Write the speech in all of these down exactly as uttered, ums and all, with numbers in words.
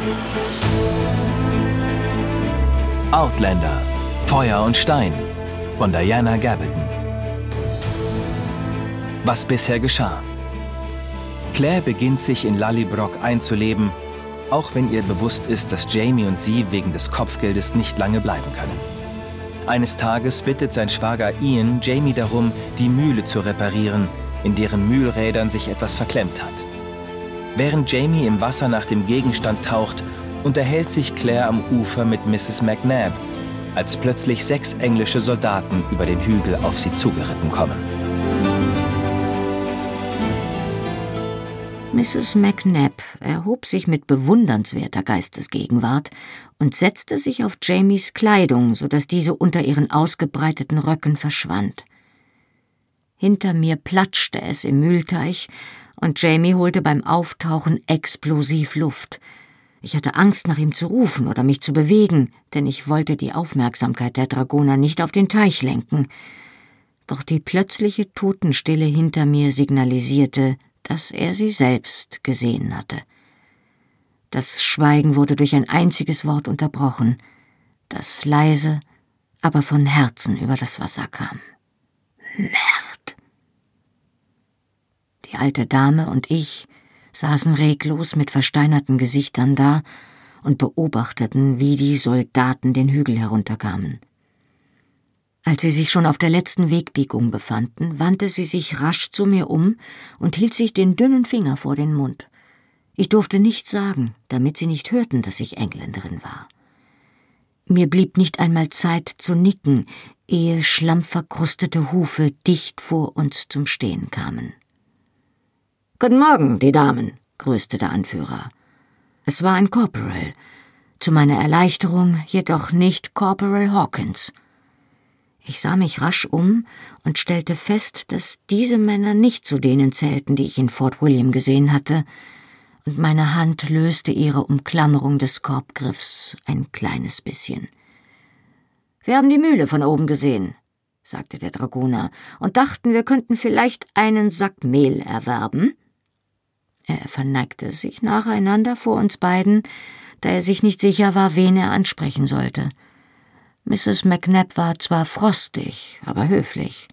Outlander – Feuer und Stein von Diana Gabaldon. Was bisher geschah. Claire beginnt sich in Lallybroch einzuleben, auch wenn ihr bewusst ist, dass Jamie und sie wegen des Kopfgeldes nicht lange bleiben können. Eines Tages bittet sein Schwager Ian Jamie darum, die Mühle zu reparieren, in deren Mühlrädern sich etwas verklemmt hat. Während Jamie im Wasser nach dem Gegenstand taucht, unterhält sich Claire am Ufer mit Misses McNab, als plötzlich sechs englische Soldaten über den Hügel auf sie zugeritten kommen. Misses McNab erhob sich mit bewundernswerter Geistesgegenwart und setzte sich auf Jamies Kleidung, sodass diese unter ihren ausgebreiteten Röcken verschwand. Hinter mir platschte es im Mühlteich und Jamie holte beim Auftauchen explosiv Luft. Ich hatte Angst, nach ihm zu rufen oder mich zu bewegen, denn ich wollte die Aufmerksamkeit der Dragoner nicht auf den Teich lenken. Doch die plötzliche Totenstille hinter mir signalisierte, dass er sie selbst gesehen hatte. Das Schweigen wurde durch ein einziges Wort unterbrochen, das leise, aber von Herzen über das Wasser kam. Merd! Die alte Dame und ich saßen reglos mit versteinerten Gesichtern da und beobachteten, wie die Soldaten den Hügel herunterkamen. Als sie sich schon auf der letzten Wegbiegung befanden, wandte sie sich rasch zu mir um und hielt sich den dünnen Finger vor den Mund. Ich durfte nichts sagen, damit sie nicht hörten, dass ich Engländerin war. Mir blieb nicht einmal Zeit zu nicken, ehe schlammverkrustete Hufe dicht vor uns zum Stehen kamen. »Guten Morgen, die Damen«, grüßte der Anführer. Es war ein Corporal, zu meiner Erleichterung jedoch nicht Corporal Hawkins. Ich sah mich rasch um und stellte fest, dass diese Männer nicht zu denen zählten, die ich in Fort William gesehen hatte, und meine Hand löste ihre Umklammerung des Korbgriffs ein kleines bisschen. »Wir haben die Mühle von oben gesehen«, sagte der Dragoner, »und dachten, wir könnten vielleicht einen Sack Mehl erwerben.« Er verneigte sich nacheinander vor uns beiden, da er sich nicht sicher war, wen er ansprechen sollte. Misses McNab war zwar frostig, aber höflich.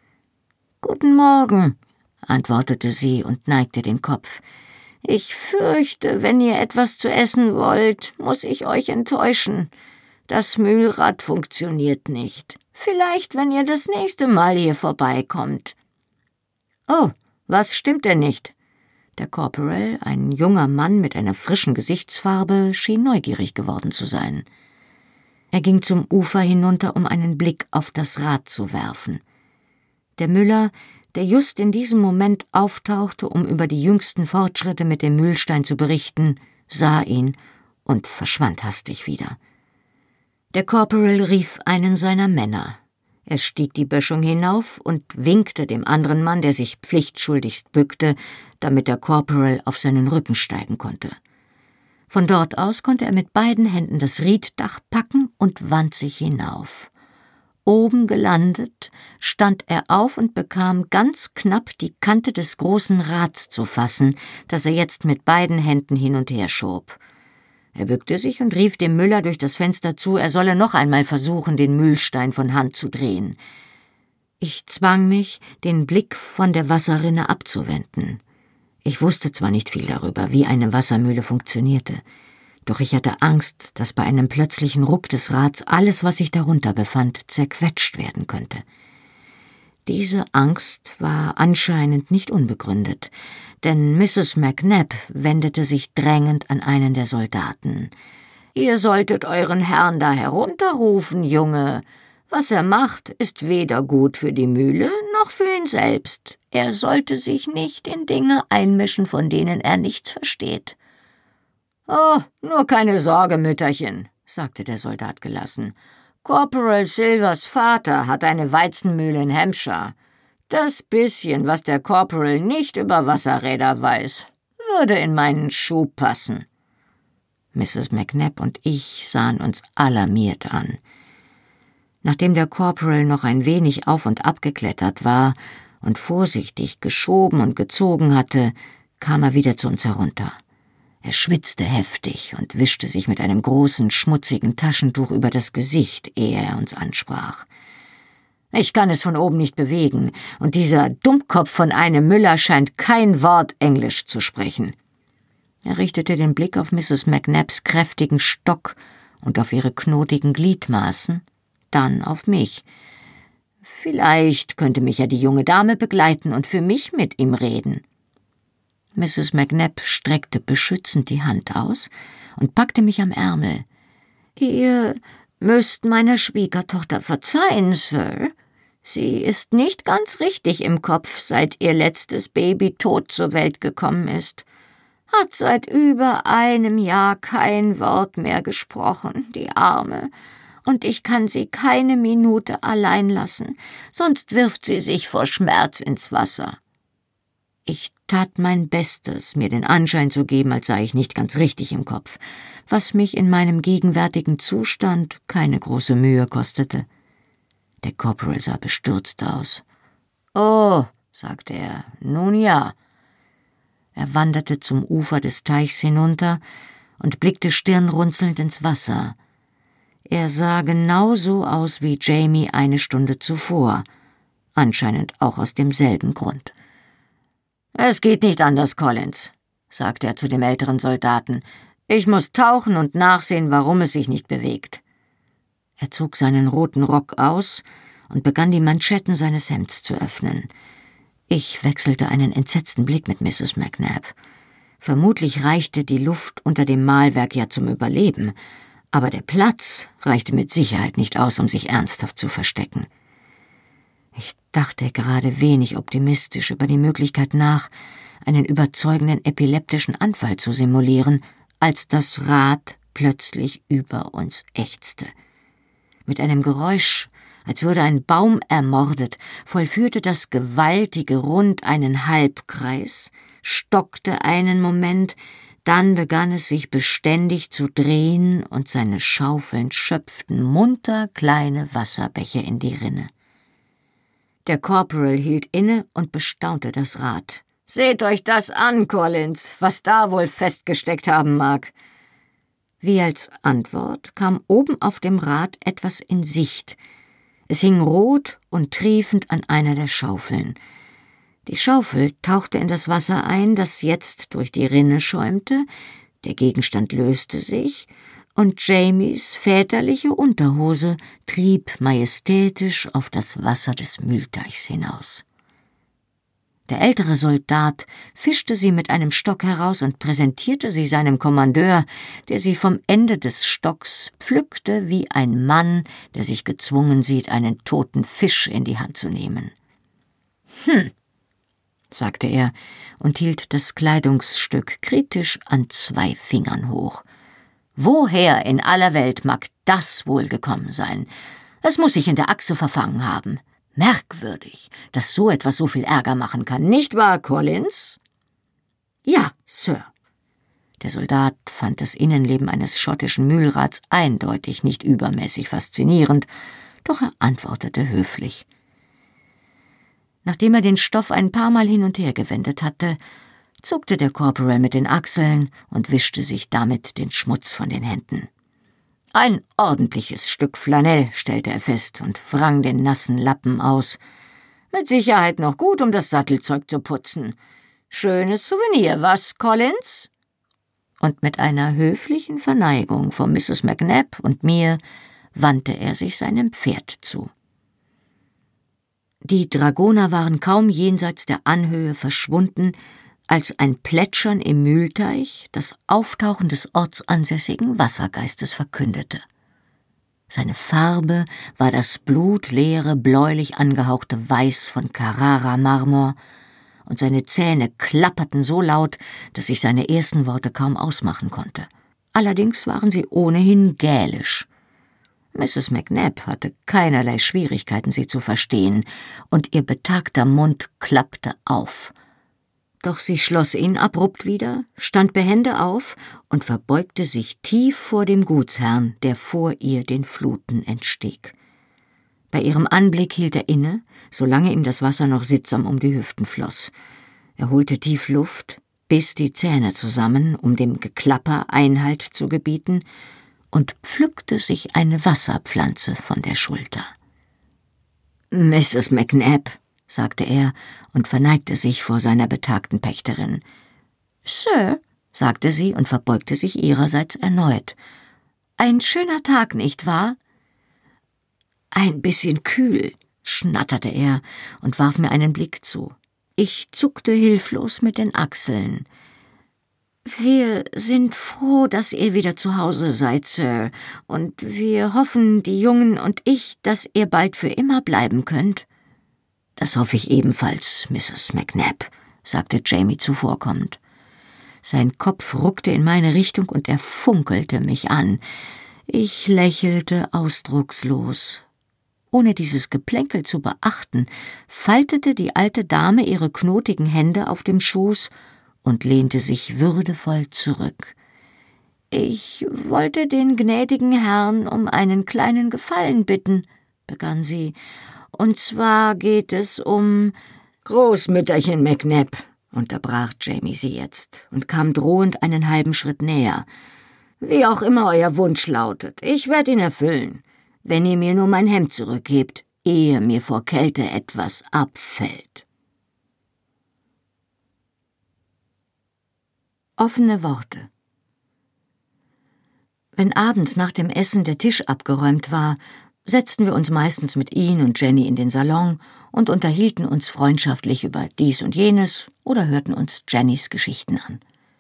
»Guten Morgen«, antwortete sie und neigte den Kopf. »Ich fürchte, wenn ihr etwas zu essen wollt, muss ich euch enttäuschen. Das Mühlrad funktioniert nicht. Vielleicht, wenn ihr das nächste Mal hier vorbeikommt.« »Oh, was stimmt denn nicht?« Der Corporal, ein junger Mann mit einer frischen Gesichtsfarbe, schien neugierig geworden zu sein. Er ging zum Ufer hinunter, um einen Blick auf das Rad zu werfen. Der Müller, der just in diesem Moment auftauchte, um über die jüngsten Fortschritte mit dem Mühlstein zu berichten, sah ihn und verschwand hastig wieder. Der Corporal rief einen seiner Männer. Er stieg die Böschung hinauf und winkte dem anderen Mann, der sich pflichtschuldigst bückte, damit der Corporal auf seinen Rücken steigen konnte. Von dort aus konnte er mit beiden Händen das Rieddach packen und wand sich hinauf. Oben gelandet, stand er auf und bekam ganz knapp die Kante des großen Rads zu fassen, das er jetzt mit beiden Händen hin und her schob. Er bückte sich und rief dem Müller durch das Fenster zu, er solle noch einmal versuchen, den Mühlstein von Hand zu drehen. Ich zwang mich, den Blick von der Wasserrinne abzuwenden. Ich wusste zwar nicht viel darüber, wie eine Wassermühle funktionierte, doch ich hatte Angst, dass bei einem plötzlichen Ruck des Rads alles, was sich darunter befand, zerquetscht werden könnte. Diese Angst war anscheinend nicht unbegründet, denn Misses McNab wendete sich drängend an einen der Soldaten. »Ihr solltet euren Herrn da herunterrufen, Junge. Was er macht, ist weder gut für die Mühle noch für ihn selbst. Er sollte sich nicht in Dinge einmischen, von denen er nichts versteht.« »Oh, nur keine Sorge, Mütterchen«, sagte der Soldat gelassen. »Corporal Silvers Vater hat eine Weizenmühle in Hampshire. Das bisschen, was der Corporal nicht über Wasserräder weiß, würde in meinen Schuh passen.« Misses McNab und ich sahen uns alarmiert an. Nachdem der Corporal noch ein wenig auf und ab geklettert war und vorsichtig geschoben und gezogen hatte, kam er wieder zu uns herunter. Er schwitzte heftig und wischte sich mit einem großen, schmutzigen Taschentuch über das Gesicht, ehe er uns ansprach. »Ich kann es von oben nicht bewegen, und dieser Dummkopf von einem Müller scheint kein Wort Englisch zu sprechen.« Er richtete den Blick auf Misses McNabs kräftigen Stock und auf ihre knotigen Gliedmaßen, dann auf mich. »Vielleicht könnte mich ja die junge Dame begleiten und für mich mit ihm reden.« Misses McNab streckte beschützend die Hand aus und packte mich am Ärmel. »Ihr müsst meiner Schwiegertochter verzeihen, Sir. Sie ist nicht ganz richtig im Kopf, seit ihr letztes Baby tot zur Welt gekommen ist. Hat seit über einem Jahr kein Wort mehr gesprochen, die Arme. Und ich kann sie keine Minute allein lassen, sonst wirft sie sich vor Schmerz ins Wasser.« Ich tat mein Bestes, mir den Anschein zu geben, als sei ich nicht ganz richtig im Kopf, was mich in meinem gegenwärtigen Zustand keine große Mühe kostete. Der Corporal sah bestürzt aus. »Oh«, sagte er, »nun ja.« Er wanderte zum Ufer des Teichs hinunter und blickte stirnrunzelnd ins Wasser. Er sah genauso aus wie Jamie eine Stunde zuvor, anscheinend auch aus demselben Grund. »Es geht nicht anders, Collins«, sagte er zu dem älteren Soldaten. »Ich muss tauchen und nachsehen, warum es sich nicht bewegt.« Er zog seinen roten Rock aus und begann, die Manschetten seines Hemds zu öffnen. Ich wechselte einen entsetzten Blick mit Misses McNab. Vermutlich reichte die Luft unter dem Mahlwerk ja zum Überleben, aber der Platz reichte mit Sicherheit nicht aus, um sich ernsthaft zu verstecken. Ich dachte gerade wenig optimistisch über die Möglichkeit nach, einen überzeugenden epileptischen Anfall zu simulieren, als das Rad plötzlich über uns ächzte. Mit einem Geräusch, als würde ein Baum ermordet, vollführte das gewaltige Rund einen Halbkreis, stockte einen Moment, dann begann es sich beständig zu drehen und seine Schaufeln schöpften munter kleine Wasserbäche in die Rinne. Der Corporal hielt inne und bestaunte das Rad. »Seht euch das an, Collins, was da wohl festgesteckt haben mag.« Wie als Antwort kam oben auf dem Rad etwas in Sicht. Es hing rot und triefend an einer der Schaufeln. Die Schaufel tauchte in das Wasser ein, das jetzt durch die Rinne schäumte, der Gegenstand löste sich, und Jamies väterliche Unterhose trieb majestätisch auf das Wasser des Mühlteichs hinaus. Der ältere Soldat fischte sie mit einem Stock heraus und präsentierte sie seinem Kommandeur, der sie vom Ende des Stocks pflückte wie ein Mann, der sich gezwungen sieht, einen toten Fisch in die Hand zu nehmen. »Hm«, sagte er und hielt das Kleidungsstück kritisch an zwei Fingern hoch. »Woher in aller Welt mag das wohl gekommen sein? Es muss sich in der Achse verfangen haben. Merkwürdig, dass so etwas so viel Ärger machen kann, nicht wahr, Collins?« »Ja, Sir.« Der Soldat fand das Innenleben eines schottischen Mühlrads eindeutig nicht übermäßig faszinierend, doch er antwortete höflich. Nachdem er den Stoff ein paar Mal hin und her gewendet hatte, zuckte der Corporal mit den Achseln und wischte sich damit den Schmutz von den Händen. »Ein ordentliches Stück Flanell«, stellte er fest und wrang den nassen Lappen aus. »Mit Sicherheit noch gut, um das Sattelzeug zu putzen. Schönes Souvenir, was, Collins?« Und mit einer höflichen Verneigung vor Misses McNab und mir wandte er sich seinem Pferd zu. Die Dragoner waren kaum jenseits der Anhöhe verschwunden, als ein Plätschern im Mühlteich das Auftauchen des ortsansässigen Wassergeistes verkündete. Seine Farbe war das blutleere, bläulich angehauchte Weiß von Carrara-Marmor, und seine Zähne klapperten so laut, dass ich seine ersten Worte kaum ausmachen konnte. Allerdings waren sie ohnehin gälisch. Misses McNab hatte keinerlei Schwierigkeiten, sie zu verstehen, und ihr betagter Mund klappte auf. Doch sie schloss ihn abrupt wieder, stand behende auf und verbeugte sich tief vor dem Gutsherrn, der vor ihr den Fluten entstieg. Bei ihrem Anblick hielt er inne, solange ihm das Wasser noch sittsam um die Hüften floss. Er holte tief Luft, biss die Zähne zusammen, um dem Geklapper Einhalt zu gebieten, und pflückte sich eine Wasserpflanze von der Schulter. »Misses McNabb«, sagte er und verneigte sich vor seiner betagten Pächterin. »Sir«, sagte sie und verbeugte sich ihrerseits erneut. »Ein schöner Tag, nicht wahr?« »Ein bisschen kühl«, schnatterte er und warf mir einen Blick zu. Ich zuckte hilflos mit den Achseln. »Wir sind froh, dass ihr wieder zu Hause seid, Sir, und wir hoffen, die Jungen und ich, dass ihr bald für immer bleiben könnt.« »Das hoffe ich ebenfalls, Misses McNabb«, sagte Jamie zuvorkommend. Sein Kopf ruckte in meine Richtung und er funkelte mich an. Ich lächelte ausdruckslos. Ohne dieses Geplänkel zu beachten, faltete die alte Dame ihre knotigen Hände auf dem Schoß und lehnte sich würdevoll zurück. »Ich wollte den gnädigen Herrn um einen kleinen Gefallen bitten«, begann sie, »und zwar geht es um...« »Großmütterchen McNabb«, unterbrach Jamie sie jetzt und kam drohend einen halben Schritt näher. »Wie auch immer euer Wunsch lautet, ich werde ihn erfüllen, wenn ihr mir nur mein Hemd zurückgebt, ehe mir vor Kälte etwas abfällt.« Offene Worte. Wenn abends nach dem Essen der Tisch abgeräumt war, setzten wir uns meistens mit Ian und Jenny in den Salon und unterhielten uns freundschaftlich über dies und jenes oder hörten uns Jennys Geschichten an.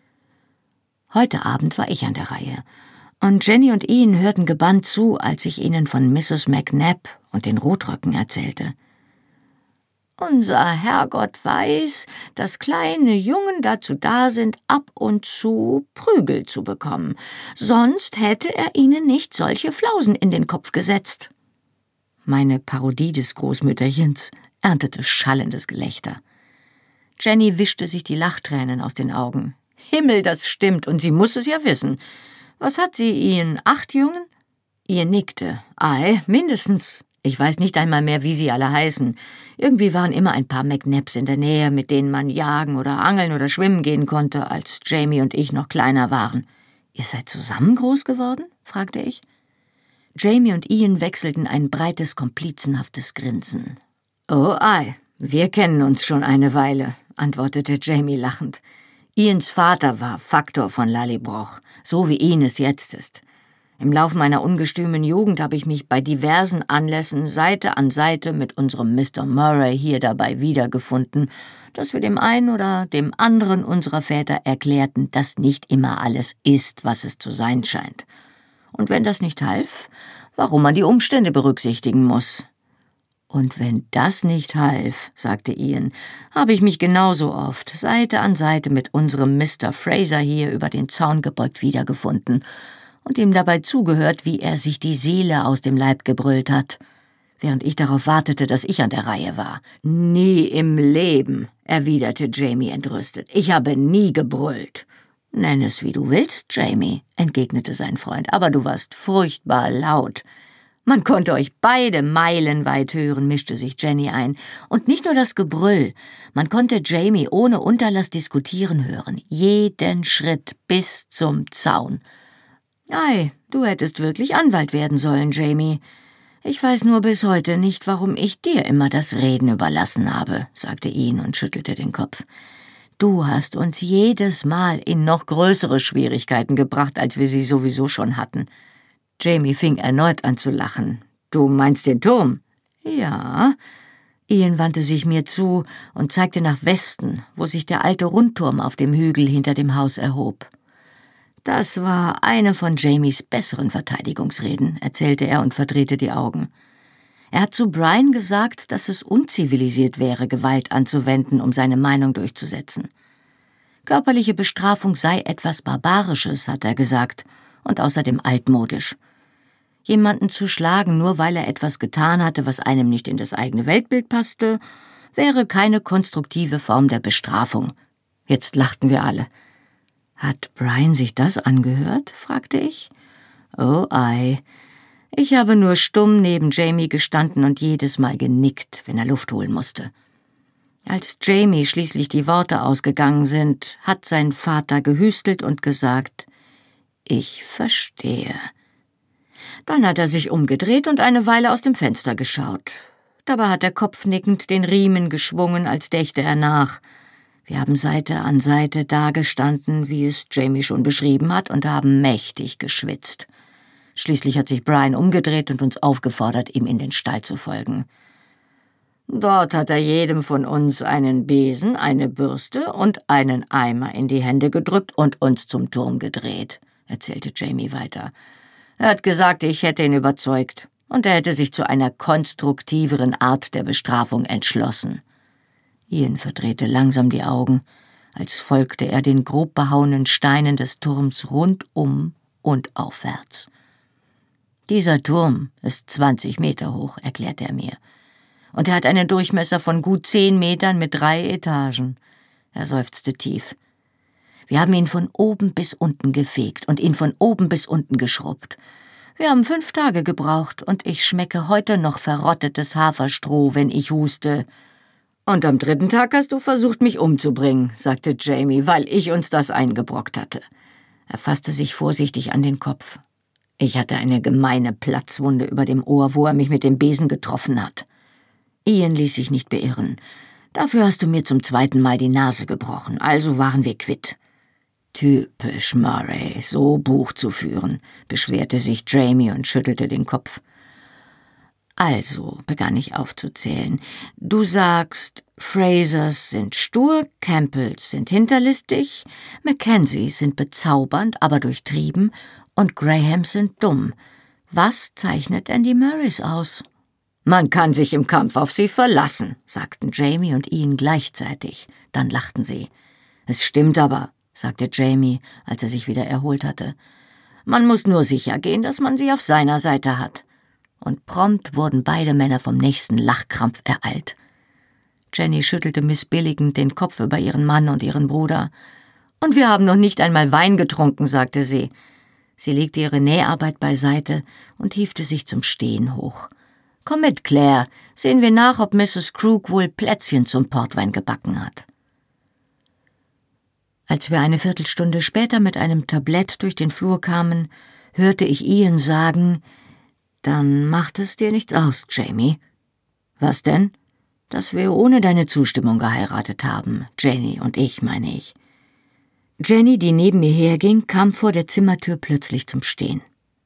Heute Abend war ich an der Reihe, und Jenny und Ian hörten gebannt zu, als ich ihnen von Misses McNabb und den Rotröcken erzählte. »Unser Herrgott weiß, dass kleine Jungen dazu da sind, ab und zu Prügel zu bekommen. Sonst hätte er ihnen nicht solche Flausen in den Kopf gesetzt.« Meine Parodie des Großmütterchens erntete schallendes Gelächter. Jenny wischte sich die Lachtränen aus den Augen. »Himmel, das stimmt, und sie muss es ja wissen. Was hat sie, Ian, acht Jungen?« Ian nickte. »Ei, mindestens. Ich weiß nicht einmal mehr, wie sie alle heißen. Irgendwie waren immer ein paar McNabbs in der Nähe, mit denen man jagen oder angeln oder schwimmen gehen konnte, als Jamie und ich noch kleiner waren.« »Ihr seid zusammen groß geworden?« fragte ich. Jamie und Ian wechselten ein breites, komplizenhaftes Grinsen. »Oh ei, wir kennen uns schon eine Weile«, antwortete Jamie lachend. »Ians Vater war Faktor von Lallybroch, so wie Ian es jetzt ist. Im Lauf meiner ungestümen Jugend habe ich mich bei diversen Anlässen Seite an Seite mit unserem Mister Murray hier dabei wiedergefunden, dass wir dem einen oder dem anderen unserer Väter erklärten, dass nicht immer alles ist, was es zu sein scheint. Und wenn das nicht half, warum man die Umstände berücksichtigen muss. Und wenn das nicht half«, sagte Ian, »habe ich mich genauso oft Seite an Seite mit unserem Mister Fraser hier über den Zaun gebeugt wiedergefunden und ihm dabei zugehört, wie er sich die Seele aus dem Leib gebrüllt hat, während ich darauf wartete, dass ich an der Reihe war. »Nie im Leben«, erwiderte Jamie entrüstet. »Ich habe nie gebrüllt.« »Nenn es, wie du willst, Jamie«, entgegnete sein Freund, »aber du warst furchtbar laut.« »Man konnte euch beide meilenweit hören«, mischte sich Jenny ein. »Und nicht nur das Gebrüll, man konnte Jamie ohne Unterlass diskutieren hören, jeden Schritt bis zum Zaun.« »Ei, du hättest wirklich Anwalt werden sollen, Jamie. Ich weiß nur bis heute nicht, warum ich dir immer das Reden überlassen habe«, sagte Ian und schüttelte den Kopf. »Du hast uns jedes Mal in noch größere Schwierigkeiten gebracht, als wir sie sowieso schon hatten.« Jamie fing erneut an zu lachen. »Du meinst den Turm?« »Ja.« Ian wandte sich mir zu und zeigte nach Westen, wo sich der alte Rundturm auf dem Hügel hinter dem Haus erhob. »Das war eine von Jamies besseren Verteidigungsreden«, erzählte er und verdrehte die Augen. Er hat zu Brian gesagt, dass es unzivilisiert wäre, Gewalt anzuwenden, um seine Meinung durchzusetzen. Körperliche Bestrafung sei etwas Barbarisches, hat er gesagt, und außerdem altmodisch. Jemanden zu schlagen, nur weil er etwas getan hatte, was einem nicht in das eigene Weltbild passte, wäre keine konstruktive Form der Bestrafung. Jetzt lachten wir alle. »Hat Brian sich das angehört?« fragte ich. »Oh ei. Ich habe nur stumm neben Jamie gestanden und jedes Mal genickt, wenn er Luft holen musste. Als Jamie schließlich die Worte ausgegangen sind, hat sein Vater gehüstelt und gesagt: »Ich verstehe.« Dann hat er sich umgedreht und eine Weile aus dem Fenster geschaut. Dabei hat er kopfnickend den Riemen geschwungen, als dächte er nach. Wir haben Seite an Seite dagestanden, wie es Jamie schon beschrieben hat, und haben mächtig geschwitzt. Schließlich hat sich Brian umgedreht und uns aufgefordert, ihm in den Stall zu folgen. Dort hat er jedem von uns einen Besen, eine Bürste und einen Eimer in die Hände gedrückt und uns zum Turm gedreht, erzählte Jamie weiter. Er hat gesagt, ich hätte ihn überzeugt, und er hätte sich zu einer konstruktiveren Art der Bestrafung entschlossen. Ian verdrehte langsam die Augen, als folgte er den grob behauenen Steinen des Turms rundum und aufwärts. »Dieser Turm ist zwanzig Meter hoch«, erklärte er mir. »Und er hat einen Durchmesser von gut zehn Metern mit drei Etagen.« Er seufzte tief. »Wir haben ihn von oben bis unten gefegt und ihn von oben bis unten geschrubbt. Wir haben fünf Tage gebraucht, und ich schmecke heute noch verrottetes Haferstroh, wenn ich huste.« »Und am dritten Tag hast du versucht, mich umzubringen«, sagte Jamie, weil ich uns das eingebrockt hatte. Er fasste sich vorsichtig an den Kopf. Ich hatte eine gemeine Platzwunde über dem Ohr, wo er mich mit dem Besen getroffen hat. Ian ließ sich nicht beirren. »Dafür hast du mir zum zweiten Mal die Nase gebrochen, also waren wir quitt.« »Typisch Murray, so Buch zu führen«, beschwerte sich Jamie und schüttelte den Kopf. »Also«, begann ich aufzuzählen, »du sagst, Frasers sind stur, Campbells sind hinterlistig, Mackenzies sind bezaubernd, aber durchtrieben und Grahams sind dumm. Was zeichnet denn die Murrays aus?« »Man kann sich im Kampf auf sie verlassen«, sagten Jamie und Ian gleichzeitig. Dann lachten sie. »Es stimmt aber«, sagte Jamie, als er sich wieder erholt hatte. »Man muss nur sicher gehen, dass man sie auf seiner Seite hat.« Und prompt wurden beide Männer vom nächsten Lachkrampf ereilt. Jenny schüttelte missbilligend den Kopf über ihren Mann und ihren Bruder. »Und wir haben noch nicht einmal Wein getrunken«, sagte sie. Sie legte ihre Näharbeit beiseite und hiefte sich zum Stehen hoch. »Komm mit, Claire, sehen wir nach, ob Misses Crook wohl Plätzchen zum Portwein gebacken hat.« Als wir eine Viertelstunde später mit einem Tablett durch den Flur kamen, hörte ich Ian sagen: »Dann macht es dir nichts aus, Jamie.« »Was denn?« »Dass wir ohne deine Zustimmung geheiratet haben, Jenny und ich, meine ich.« Jenny, die neben mir herging, kam vor der Zimmertür plötzlich zum Stehen.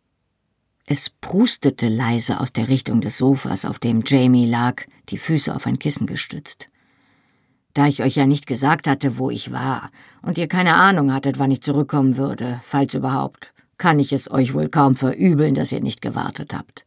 Es prustete leise aus der Richtung des Sofas, auf dem Jamie lag, die Füße auf ein Kissen gestützt. »Da ich euch ja nicht gesagt hatte, wo ich war, und ihr keine Ahnung hattet, wann ich zurückkommen würde, falls überhaupt, kann ich es euch wohl kaum verübeln, dass ihr nicht gewartet habt.«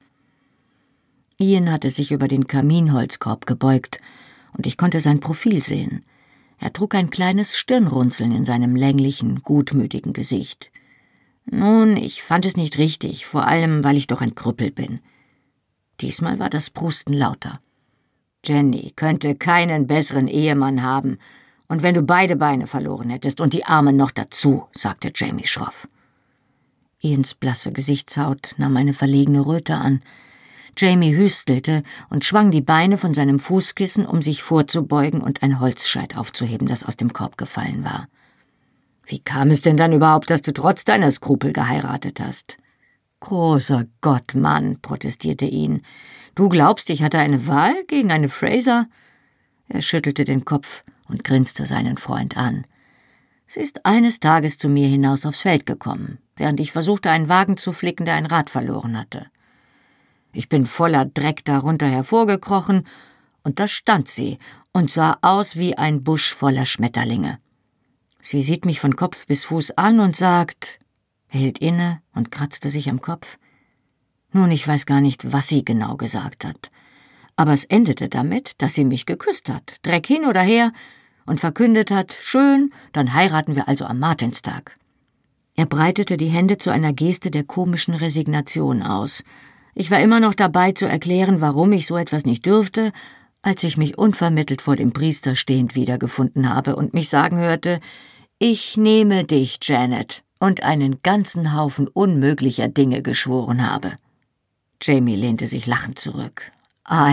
Ian hatte sich über den Kaminholzkorb gebeugt, und ich konnte sein Profil sehen. Er trug ein kleines Stirnrunzeln in seinem länglichen, gutmütigen Gesicht. »Nun, ich fand es nicht richtig, vor allem, weil ich doch ein Krüppel bin.« Diesmal war das Prusten lauter. »Jenny könnte keinen besseren Ehemann haben, und wenn du beide Beine verloren hättest und die Arme noch dazu«, sagte Jamie schroff. Ians blasse Gesichtshaut nahm eine verlegene Röte an. Jamie hüstelte und schwang die Beine von seinem Fußkissen, um sich vorzubeugen und ein Holzscheit aufzuheben, das aus dem Korb gefallen war. »Wie kam es denn dann überhaupt, dass du trotz deiner Skrupel geheiratet hast?« »Großer Gott, Mann«, protestierte Ian. »Du glaubst, ich hatte eine Wahl gegen eine Fraser?« Er schüttelte den Kopf und grinste seinen Freund an. »Sie ist eines Tages zu mir hinaus aufs Feld gekommen, während ich versuchte, einen Wagen zu flicken, der ein Rad verloren hatte. Ich bin voller Dreck darunter hervorgekrochen, und da stand sie und sah aus wie ein Busch voller Schmetterlinge. Sie sieht mich von Kopf bis Fuß an und sagt«, er hielt inne und kratzte sich am Kopf. Nun, ich weiß gar nicht, was sie genau gesagt hat, aber es endete damit, dass sie mich geküsst hat, Dreck hin oder her, und verkündet hat, schön, dann heiraten wir also am Martinstag. Er breitete die Hände zu einer Geste der komischen Resignation aus. Ich war immer noch dabei zu erklären, warum ich so etwas nicht dürfte, als ich mich unvermittelt vor dem Priester stehend wiedergefunden habe und mich sagen hörte, ich nehme dich, Janet, und einen ganzen Haufen unmöglicher Dinge geschworen habe. Jamie lehnte sich lachend zurück. Ei,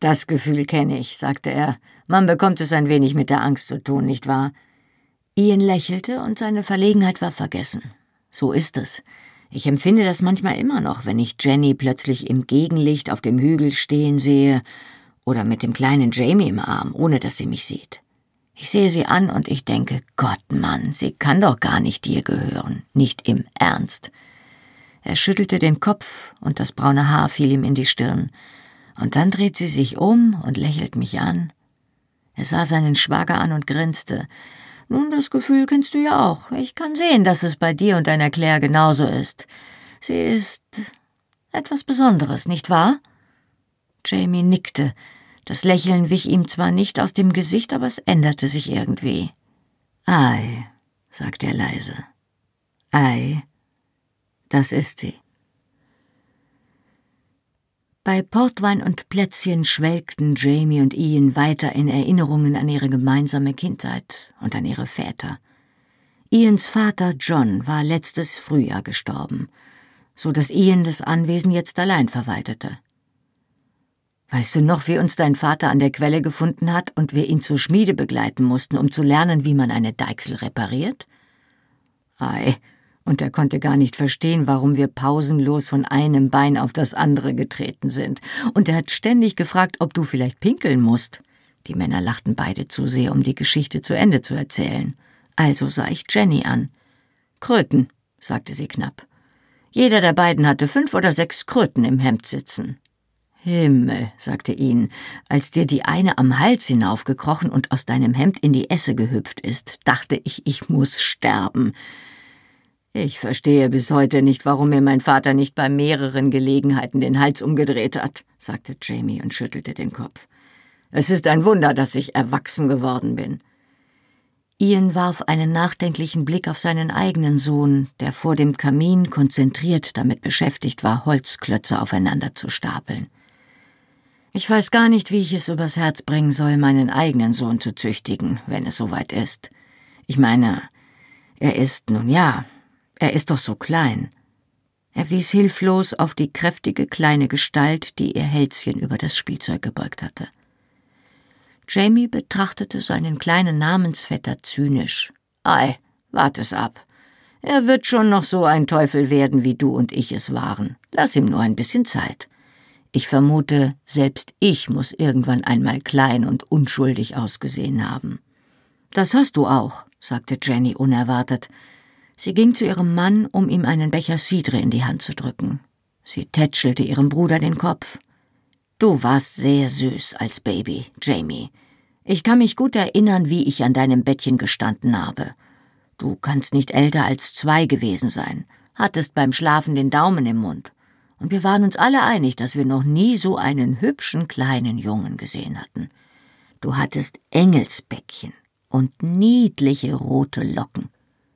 »Das Gefühl kenne ich«, sagte er. »Man bekommt es ein wenig mit der Angst zu tun, nicht wahr?« Ian lächelte und seine Verlegenheit war vergessen. »So ist es. Ich empfinde das manchmal immer noch, wenn ich Jenny plötzlich im Gegenlicht auf dem Hügel stehen sehe oder mit dem kleinen Jamie im Arm, ohne dass sie mich sieht. Ich sehe sie an und ich denke, Gott, Mann, sie kann doch gar nicht dir gehören, nicht im Ernst.« Er schüttelte den Kopf und das braune Haar fiel ihm in die Stirn. Und dann dreht sie sich um und lächelt mich an. Er sah seinen Schwager an und grinste. »Nun, das Gefühl kennst du ja auch. Ich kann sehen, dass es bei dir und deiner Claire genauso ist. Sie ist etwas Besonderes, nicht wahr?« Jamie nickte. Das Lächeln wich ihm zwar nicht aus dem Gesicht, aber es änderte sich irgendwie. »Ei«, sagte er leise. »Ei, das ist sie.« Bei Portwein und Plätzchen schwelgten Jamie und Ian weiter in Erinnerungen an ihre gemeinsame Kindheit und an ihre Väter. Ians Vater John war letztes Frühjahr gestorben, so dass Ian das Anwesen jetzt allein verwaltete. »Weißt du noch, wie uns dein Vater an der Quelle gefunden hat und wir ihn zur Schmiede begleiten mussten, um zu lernen, wie man eine Deichsel repariert?« »Ei, und er konnte gar nicht verstehen, warum wir pausenlos von einem Bein auf das andere getreten sind. Und er hat ständig gefragt, ob du vielleicht pinkeln musst.« Die Männer lachten beide zu sehr, um die Geschichte zu Ende zu erzählen. Also sah ich Jenny an. »Kröten«, sagte sie knapp. »Jeder der beiden hatte fünf oder sechs Kröten im Hemd sitzen.« »Himmel«, sagte Ian, »als dir die eine am Hals hinaufgekrochen und aus deinem Hemd in die Esse gehüpft ist, dachte ich, ich muss sterben.« »Ich verstehe bis heute nicht, warum mir mein Vater nicht bei mehreren Gelegenheiten den Hals umgedreht hat«, sagte Jamie und schüttelte den Kopf. »Es ist ein Wunder, dass ich erwachsen geworden bin.« Ian warf einen nachdenklichen Blick auf seinen eigenen Sohn, der vor dem Kamin konzentriert damit beschäftigt war, Holzklötze aufeinander zu stapeln. »Ich weiß gar nicht, wie ich es übers Herz bringen soll, meinen eigenen Sohn zu züchtigen, wenn es soweit ist. Ich meine, er ist, nun ja, er ist doch so klein.« Er wies hilflos auf die kräftige kleine Gestalt, die ihr Hälschen über das Spielzeug gebeugt hatte. Jamie betrachtete seinen kleinen Namensvetter zynisch. »Ei, wart es ab. Er wird schon noch so ein Teufel werden, wie du und ich es waren. Lass ihm nur ein bisschen Zeit. Ich vermute, selbst ich muss irgendwann einmal klein und unschuldig ausgesehen haben.« »Das hast du auch«, sagte Jenny unerwartet. Sie ging zu ihrem Mann, um ihm einen Becher Cidre in die Hand zu drücken. Sie tätschelte ihrem Bruder den Kopf. »Du warst sehr süß als Baby, Jamie. Ich kann mich gut erinnern, wie ich an deinem Bettchen gestanden habe. Du kannst nicht älter als zwei gewesen sein, hattest beim Schlafen den Daumen im Mund. Und wir waren uns alle einig, dass wir noch nie so einen hübschen kleinen Jungen gesehen hatten. Du hattest Engelsbäckchen und niedliche rote Locken.«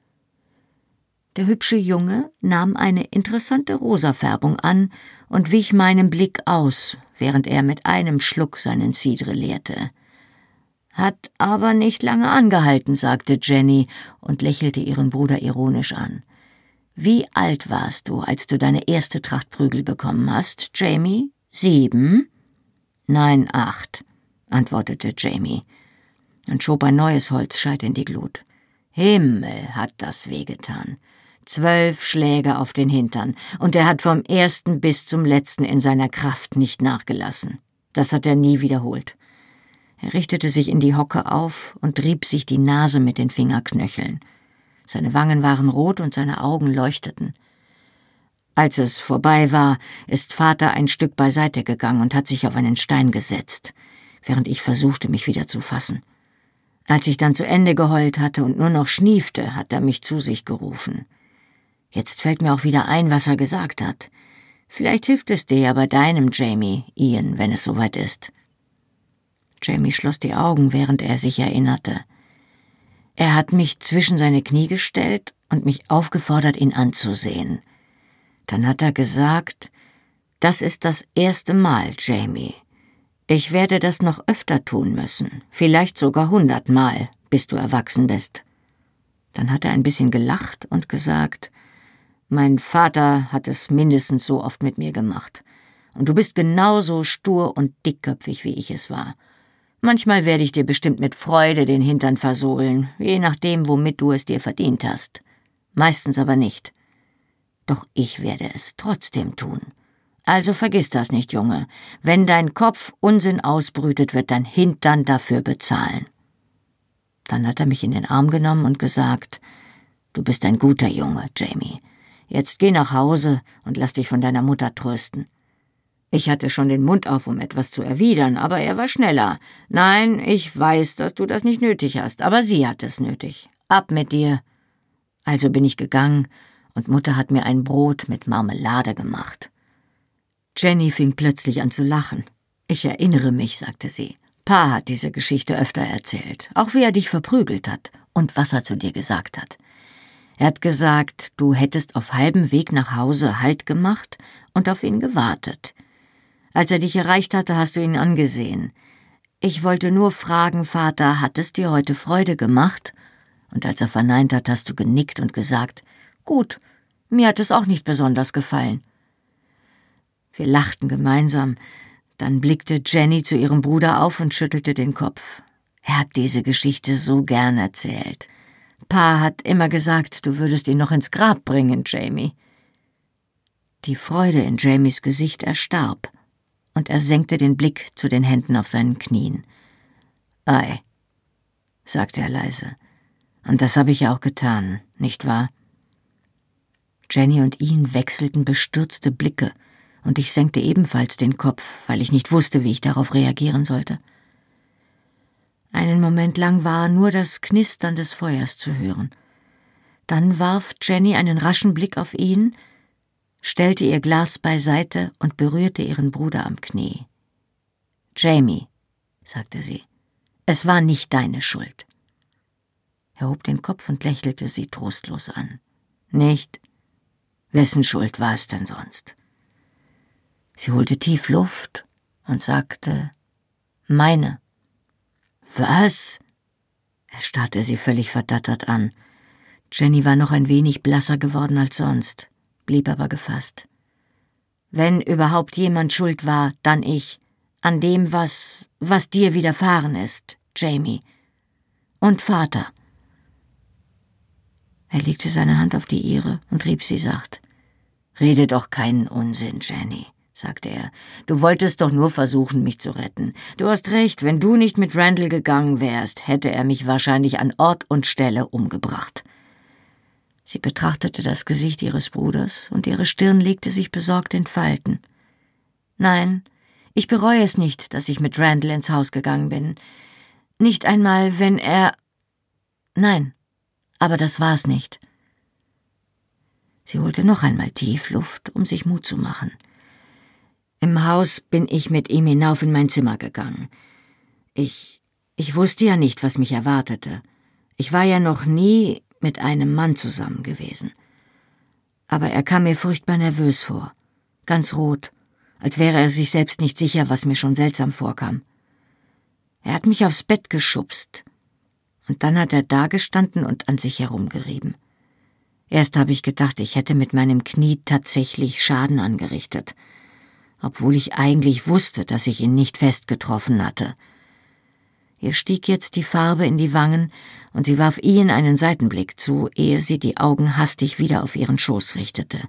Der hübsche Junge nahm eine interessante Rosafärbung an und wich meinem Blick aus, während er mit einem Schluck seinen Cidre leerte. »Hat aber nicht lange angehalten«, sagte Jenny und lächelte ihren Bruder ironisch an. »Wie alt warst du, als du deine erste Tracht Prügel bekommen hast, Jamie? Sieben?« »Nein, acht«, antwortete Jamie und schob ein neues Holzscheit in die Glut. »Himmel, hat das wehgetan. Zwölf Schläge auf den Hintern, und er hat vom ersten bis zum letzten in seiner Kraft nicht nachgelassen. Das hat er nie wiederholt.« Er richtete sich in die Hocke auf und rieb sich die Nase mit den Fingerknöcheln. Seine Wangen waren rot und seine Augen leuchteten. Als es vorbei war, ist Vater ein Stück beiseite gegangen und hat sich auf einen Stein gesetzt, während ich versuchte, mich wieder zu fassen. Als ich dann zu Ende geheult hatte und nur noch schniefte, hat er mich zu sich gerufen. Jetzt fällt mir auch wieder ein, was er gesagt hat. Vielleicht hilft es dir ja bei deinem Jamie, Ian, wenn es soweit ist.« Jamie schloss die Augen, während er sich erinnerte. Er hat mich zwischen seine Knie gestellt und mich aufgefordert, ihn anzusehen. Dann hat er gesagt, »Das ist das erste Mal, Jamie. Ich werde das noch öfter tun müssen, vielleicht sogar hundertmal, bis du erwachsen bist.« Dann hat er ein bisschen gelacht und gesagt, »Mein Vater hat es mindestens so oft mit mir gemacht. Und du bist genauso stur und dickköpfig, wie ich es war. Manchmal werde ich dir bestimmt mit Freude den Hintern versohlen, je nachdem, womit du es dir verdient hast. Meistens aber nicht. Doch ich werde es trotzdem tun. Also vergiss das nicht, Junge. Wenn dein Kopf Unsinn ausbrütet, wird dein Hintern dafür bezahlen. Dann hat er mich in den Arm genommen und gesagt, »Du bist ein guter Junge, Jamie. Jetzt geh nach Hause und lass dich von deiner Mutter trösten.« Ich hatte schon den Mund auf, um etwas zu erwidern, aber er war schneller. »Nein, ich weiß, dass du das nicht nötig hast, aber sie hat es nötig. Ab mit dir.« Also bin ich gegangen und Mutter hat mir ein Brot mit Marmelade gemacht. Jenny fing plötzlich an zu lachen. »Ich erinnere mich«, sagte sie. »Pa hat diese Geschichte öfter erzählt, auch wie er dich verprügelt hat und was er zu dir gesagt hat. Er hat gesagt, du hättest auf halbem Weg nach Hause Halt gemacht und auf ihn gewartet. Als er dich erreicht hatte, hast du ihn angesehen. Ich wollte nur fragen, Vater, hat es dir heute Freude gemacht?« Und als er verneint hat, hast du genickt und gesagt, »Gut, mir hat es auch nicht besonders gefallen.« Wir lachten gemeinsam. Dann blickte Jenny zu ihrem Bruder auf und schüttelte den Kopf. Er hat diese Geschichte so gern erzählt. Pa hat immer gesagt, du würdest ihn noch ins Grab bringen, Jamie. Die Freude in Jamies Gesicht erstarb, und er senkte den Blick zu den Händen auf seinen Knien. »Ei«, sagte er leise, »und das habe ich ja auch getan, nicht wahr?« Jenny und ihn wechselten bestürzte Blicke, und ich senkte ebenfalls den Kopf, weil ich nicht wusste, wie ich darauf reagieren sollte. Einen Moment lang war nur das Knistern des Feuers zu hören. Dann warf Jenny einen raschen Blick auf ihn, stellte ihr Glas beiseite und berührte ihren Bruder am Knie. »Jamie«, sagte sie, »es war nicht deine Schuld.« Er hob den Kopf und lächelte sie trostlos an. »Nicht? Wessen Schuld war es denn sonst?« Sie holte tief Luft und sagte, »Meine.« »Was?« Er starrte sie völlig verdattert an. Jenny war noch ein wenig blasser geworden als sonst, blieb aber gefasst. »Wenn überhaupt jemand schuld war, dann ich, an dem, was, was dir widerfahren ist, Jamie. Und Vater.« Er legte seine Hand auf die ihre und rieb sie sacht. »Rede doch keinen Unsinn, Jenny«, sagte er. »Du wolltest doch nur versuchen, mich zu retten. Du hast recht, wenn du nicht mit Randall gegangen wärst, hätte er mich wahrscheinlich an Ort und Stelle umgebracht.« Sie betrachtete das Gesicht ihres Bruders, und ihre Stirn legte sich besorgt in Falten. »Nein, ich bereue es nicht, dass ich mit Randall ins Haus gegangen bin. Nicht einmal, wenn er... Nein, aber das war's nicht.« Sie holte noch einmal tief Luft, um sich Mut zu machen. »Im Haus bin ich mit ihm hinauf in mein Zimmer gegangen. Ich, ich wusste ja nicht, was mich erwartete. Ich war ja noch nie mit einem Mann zusammen gewesen. Aber er kam mir furchtbar nervös vor, ganz rot, als wäre er sich selbst nicht sicher, was mir schon seltsam vorkam. Er hat mich aufs Bett geschubst, und dann hat er dagestanden und an sich herumgerieben. Erst habe ich gedacht, ich hätte mit meinem Knie tatsächlich Schaden angerichtet, obwohl ich eigentlich wusste, dass ich ihn nicht fest getroffen hatte. Ihr stieg jetzt die Farbe in die Wangen, und sie warf Ian einen Seitenblick zu, ehe sie die Augen hastig wieder auf ihren Schoß richtete.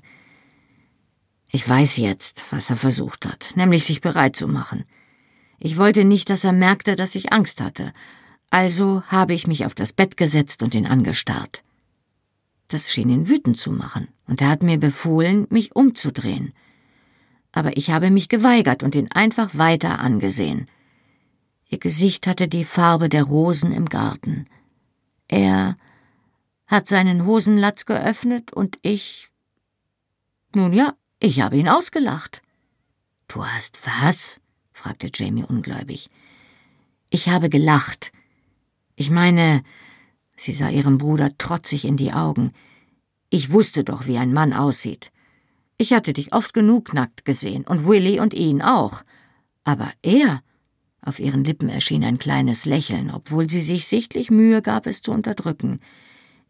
Ich weiß jetzt, was er versucht hat, nämlich sich bereit zu machen. Ich wollte nicht, dass er merkte, dass ich Angst hatte, also habe ich mich auf das Bett gesetzt und ihn angestarrt. Das schien ihn wütend zu machen, und er hat mir befohlen, mich umzudrehen. Aber ich habe mich geweigert und ihn einfach weiter angesehen. Ihr Gesicht hatte die Farbe der Rosen im Garten. Er hat seinen Hosenlatz geöffnet und ich... Nun ja, ich habe ihn ausgelacht. »Du hast was?« fragte Jamie ungläubig. »Ich habe gelacht. Ich meine...« Sie sah ihrem Bruder trotzig in die Augen. »Ich wusste doch, wie ein Mann aussieht. Ich hatte dich oft genug nackt gesehen und Willy und ihn auch. Aber er...« Auf ihren Lippen erschien ein kleines Lächeln, obwohl sie sich sichtlich Mühe gab, es zu unterdrücken.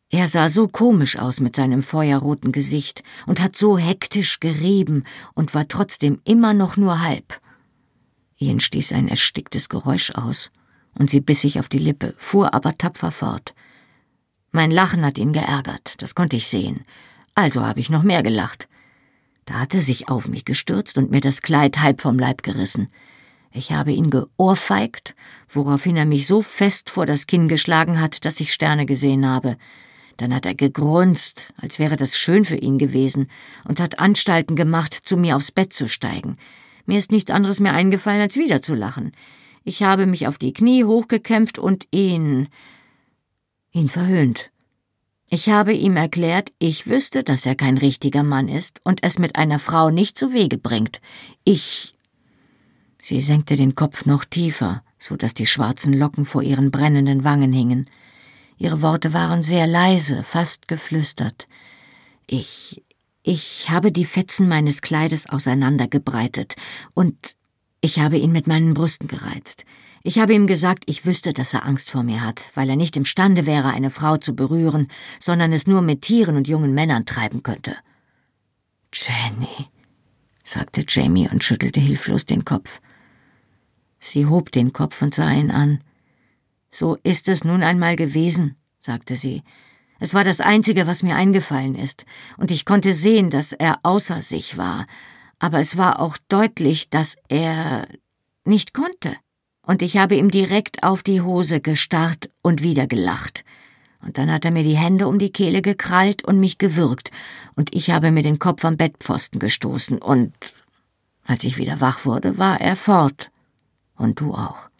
Er sah so komisch aus mit seinem feuerroten Gesicht und hat so hektisch gerieben und war trotzdem immer noch nur halb. Ian stieß ein ersticktes Geräusch aus, und sie biss sich auf die Lippe, fuhr aber tapfer fort. Mein Lachen hat ihn geärgert, das konnte ich sehen. Also habe ich noch mehr gelacht. Da hat er sich auf mich gestürzt und mir das Kleid halb vom Leib gerissen. Ich habe ihn geohrfeigt, woraufhin er mich so fest vor das Kinn geschlagen hat, dass ich Sterne gesehen habe. Dann hat er gegrunzt, als wäre das schön für ihn gewesen, und hat Anstalten gemacht, zu mir aufs Bett zu steigen. Mir ist nichts anderes mehr eingefallen, als wieder zu lachen. Ich habe mich auf die Knie hochgekämpft und ihn... ihn verhöhnt. Ich habe ihm erklärt, ich wüsste, dass er kein richtiger Mann ist und es mit einer Frau nicht zu Wege bringt. Ich... Sie senkte den Kopf noch tiefer, so dass die schwarzen Locken vor ihren brennenden Wangen hingen. Ihre Worte waren sehr leise, fast geflüstert. Ich... ich habe die Fetzen meines Kleides auseinandergebreitet und ich habe ihn mit meinen Brüsten gereizt. Ich habe ihm gesagt, ich wüsste, dass er Angst vor mir hat, weil er nicht imstande wäre, eine Frau zu berühren, sondern es nur mit Tieren und jungen Männern treiben könnte. »Jenny«, sagte Jamie und schüttelte hilflos den Kopf. Sie hob den Kopf und sah ihn an. »So ist es nun einmal gewesen«, sagte sie. »Es war das Einzige, was mir eingefallen ist, und ich konnte sehen, dass er außer sich war. Aber es war auch deutlich, dass er nicht konnte. Und ich habe ihm direkt auf die Hose gestarrt und wieder gelacht. Und dann hat er mir die Hände um die Kehle gekrallt und mich gewürgt, und ich habe mir den Kopf am Bettpfosten gestoßen, und als ich wieder wach wurde, war er fort. Und du auch.«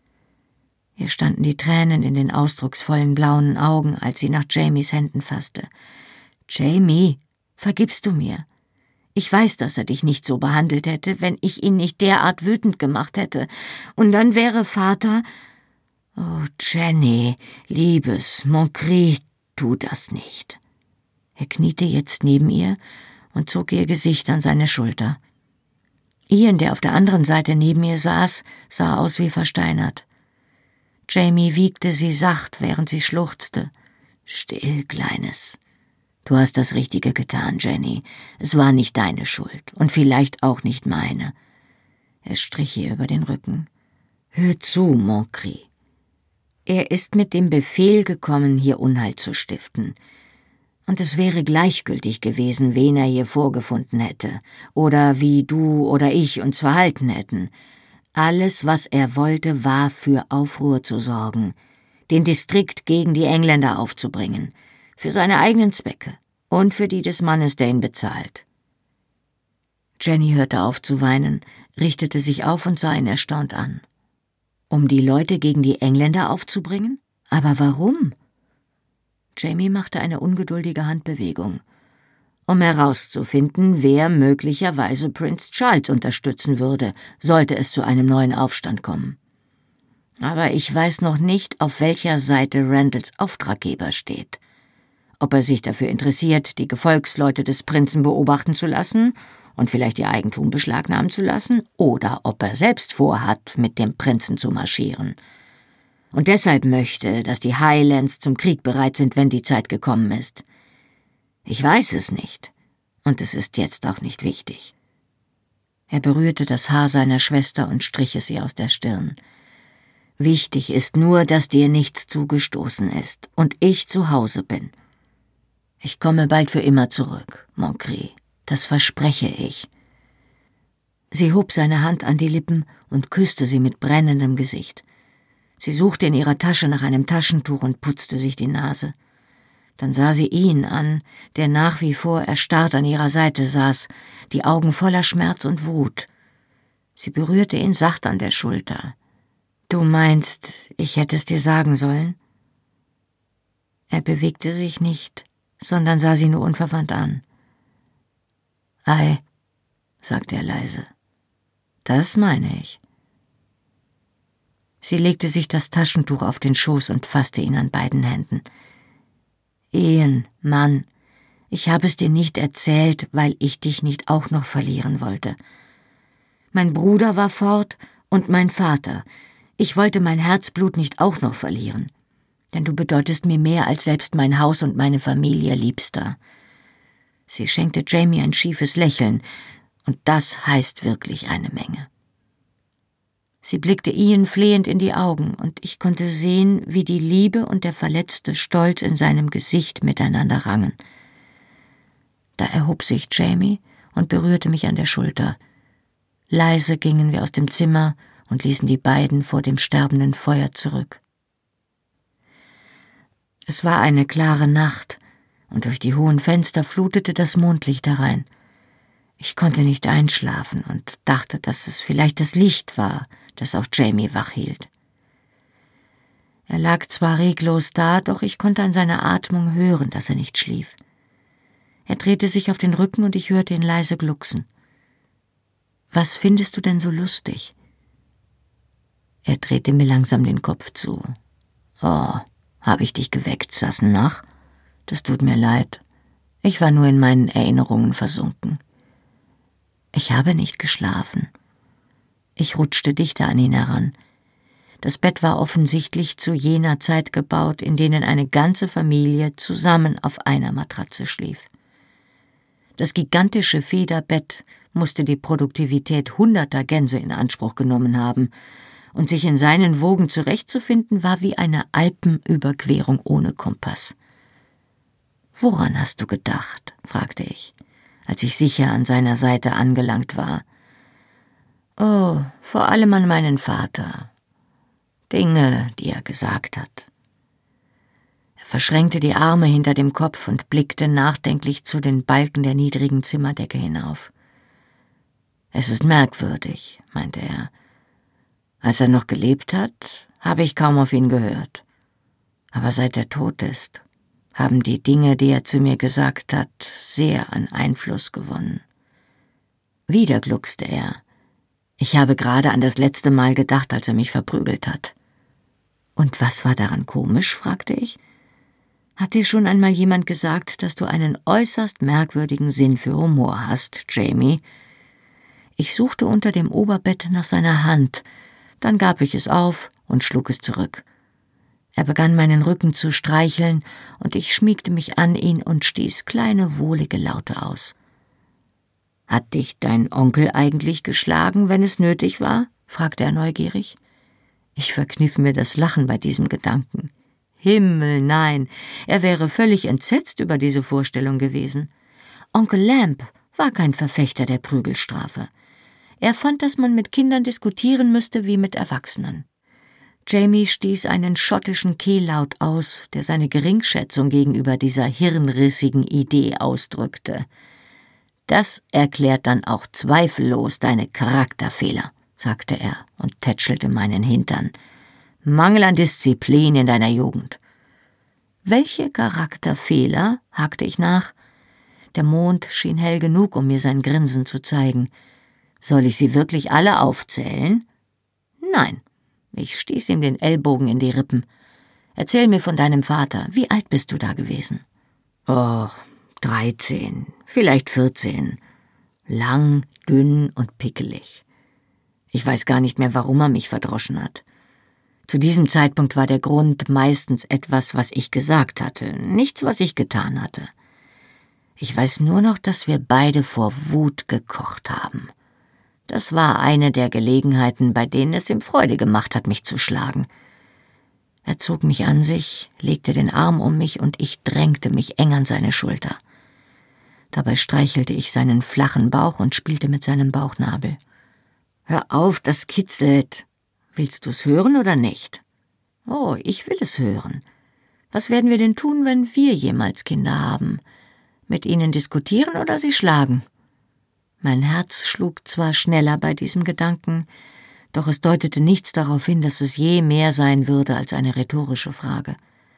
Ihr standen die Tränen in den ausdrucksvollen blauen Augen, als sie nach Jamies Händen fasste. »Jamie, vergibst du mir? Ich weiß, dass er dich nicht so behandelt hätte, wenn ich ihn nicht derart wütend gemacht hätte. Und dann wäre Vater... Oh, Jenny, Liebes, mon cri, tu das nicht.« Er kniete jetzt neben ihr und zog ihr Gesicht an seine Schulter. Ian, der auf der anderen Seite neben ihr saß, sah aus wie versteinert. Jamie wiegte sie sacht, während sie schluchzte. »Still, Kleines. Du hast das Richtige getan, Jenny. Es war nicht deine Schuld und vielleicht auch nicht meine.« Er strich ihr über den Rücken. »Hör zu, mon cri. Er ist mit dem Befehl gekommen, hier Unheil zu stiften. Und es wäre gleichgültig gewesen, wen er hier vorgefunden hätte, oder wie du oder ich uns verhalten hätten. Alles, was er wollte, war, für Aufruhr zu sorgen, den Distrikt gegen die Engländer aufzubringen, für seine eigenen Zwecke und für die des Mannes, der ihn bezahlt.« Jenny hörte auf zu weinen, richtete sich auf und sah ihn erstaunt an. Um die Leute gegen die Engländer aufzubringen? Aber warum? Jamie machte eine ungeduldige Handbewegung. Um herauszufinden, wer möglicherweise Prinz Charles unterstützen würde, sollte es zu einem neuen Aufstand kommen. Aber ich weiß noch nicht, auf welcher Seite Randalls Auftraggeber steht. Ob er sich dafür interessiert, die Gefolgsleute des Prinzen beobachten zu lassen und vielleicht ihr Eigentum beschlagnahmen zu lassen, oder ob er selbst vorhat, mit dem Prinzen zu marschieren. Und deshalb möchte, dass die Highlands zum Krieg bereit sind, wenn die Zeit gekommen ist. Ich weiß es nicht, und es ist jetzt auch nicht wichtig.« Er berührte das Haar seiner Schwester und strich es ihr aus der Stirn. »Wichtig ist nur, dass dir nichts zugestoßen ist und ich zu Hause bin. Ich komme bald für immer zurück, mon cri, das verspreche ich.« Sie hob seine Hand an die Lippen und küsste sie mit brennendem Gesicht. Sie suchte in ihrer Tasche nach einem Taschentuch und putzte sich die Nase. Dann sah sie ihn an, der nach wie vor erstarrt an ihrer Seite saß, die Augen voller Schmerz und Wut. Sie berührte ihn sacht an der Schulter. »Du meinst, ich hätte es dir sagen sollen?« Er bewegte sich nicht, sondern sah sie nur unverwandt an. »Ei«, sagte er leise, »das meine ich.« Sie legte sich das Taschentuch auf den Schoß und fasste ihn an beiden Händen. »Ian, Mann, ich habe es dir nicht erzählt, weil ich dich nicht auch noch verlieren wollte. Mein Bruder war fort und mein Vater. Ich wollte mein Herzblut nicht auch noch verlieren. denn du bedeutest mir mehr als selbst mein Haus und meine Familie, Liebster.« Sie schenkte Jamie ein schiefes Lächeln, und das heißt wirklich eine Menge. Sie blickte Ian flehend in die Augen, und ich konnte sehen, wie die Liebe und der verletzte Stolz in seinem Gesicht miteinander rangen. Da erhob sich Jamie und berührte mich an der Schulter. Leise gingen wir aus dem Zimmer und ließen die beiden vor dem sterbenden Feuer zurück. Es war eine klare Nacht, und durch die hohen Fenster flutete das Mondlicht herein. Ich konnte nicht einschlafen und dachte, dass es vielleicht das Licht war, das auch Jamie wach hielt. Er lag zwar reglos da, doch ich konnte an seiner Atmung hören, dass er nicht schlief. Er drehte sich auf den Rücken und ich hörte ihn leise glucksen. »Was findest du denn so lustig?« Er drehte mir langsam den Kopf zu. »Oh, habe ich dich geweckt, Sassenach? Das tut mir leid. Ich war nur in meinen Erinnerungen versunken. Ich habe nicht geschlafen.« Ich rutschte dichter an ihn heran. Das Bett war offensichtlich zu jener Zeit gebaut, in denen eine ganze Familie zusammen auf einer Matratze schlief. Das gigantische Federbett musste die Produktivität hunderter Gänse in Anspruch genommen haben, und sich in seinen Wogen zurechtzufinden, war wie eine Alpenüberquerung ohne Kompass. »Woran hast du gedacht?« fragte ich, als ich sicher an seiner Seite angelangt war. »Oh, vor allem an meinen Vater. Dinge, die er gesagt hat.« Er verschränkte die Arme hinter dem Kopf und blickte nachdenklich zu den Balken der niedrigen Zimmerdecke hinauf. »Es ist merkwürdig«, meinte er. »Als er noch gelebt hat, habe ich kaum auf ihn gehört. Aber seit er tot ist, haben die Dinge, die er zu mir gesagt hat, sehr an Einfluss gewonnen.« Wieder gluckste er. Ich habe gerade an das letzte Mal gedacht, als er mich verprügelt hat. »Und was war daran komisch?« fragte ich. »Hat dir schon einmal jemand gesagt, dass du einen äußerst merkwürdigen Sinn für Humor hast, Jamie?« Ich suchte unter dem Oberbett nach seiner Hand, dann gab ich es auf und schlug es zurück. Er begann meinen Rücken zu streicheln, und ich schmiegte mich an ihn und stieß kleine, wohlige Laute aus. »Hat dich dein Onkel eigentlich geschlagen, wenn es nötig war?« fragte er neugierig. Ich verkniff mir das Lachen bei diesem Gedanken. Himmel, nein, er wäre völlig entsetzt über diese Vorstellung gewesen. Onkel Lamb war kein Verfechter der Prügelstrafe. Er fand, dass man mit Kindern diskutieren müsste wie mit Erwachsenen. Jamie stieß einen schottischen Kehllaut aus, der seine Geringschätzung gegenüber dieser hirnrissigen Idee ausdrückte. »Das erklärt dann auch zweifellos deine Charakterfehler«, sagte er und tätschelte meinen Hintern. »Mangel an Disziplin in deiner Jugend.« »Welche Charakterfehler?« hakte ich nach. Der Mond schien hell genug, um mir sein Grinsen zu zeigen. »Soll ich sie wirklich alle aufzählen?« »Nein.« Ich stieß ihm den Ellbogen in die Rippen. »Erzähl mir von deinem Vater. Wie alt bist du da gewesen?« »Oh, dreizehn, vielleicht vierzehn. Lang, dünn und pickelig. Ich weiß gar nicht mehr, warum er mich verdroschen hat. Zu diesem Zeitpunkt war der Grund meistens etwas, was ich gesagt hatte, nichts, was ich getan hatte. Ich weiß nur noch, dass wir beide vor Wut gekocht haben. Das war eine der Gelegenheiten, bei denen es ihm Freude gemacht hat, mich zu schlagen. Er zog mich an sich, legte den Arm um mich und ich drängte mich eng an seine Schulter. Dabei streichelte ich seinen flachen Bauch und spielte mit seinem Bauchnabel. »Hör auf, das kitzelt. Willst du's hören oder nicht?« »Oh, ich will es hören. Was werden wir denn tun, wenn wir jemals Kinder haben? Mit ihnen diskutieren oder sie schlagen?« Mein Herz schlug zwar schneller bei diesem Gedanken, doch es deutete nichts darauf hin, dass es je mehr sein würde als eine rhetorische Frage.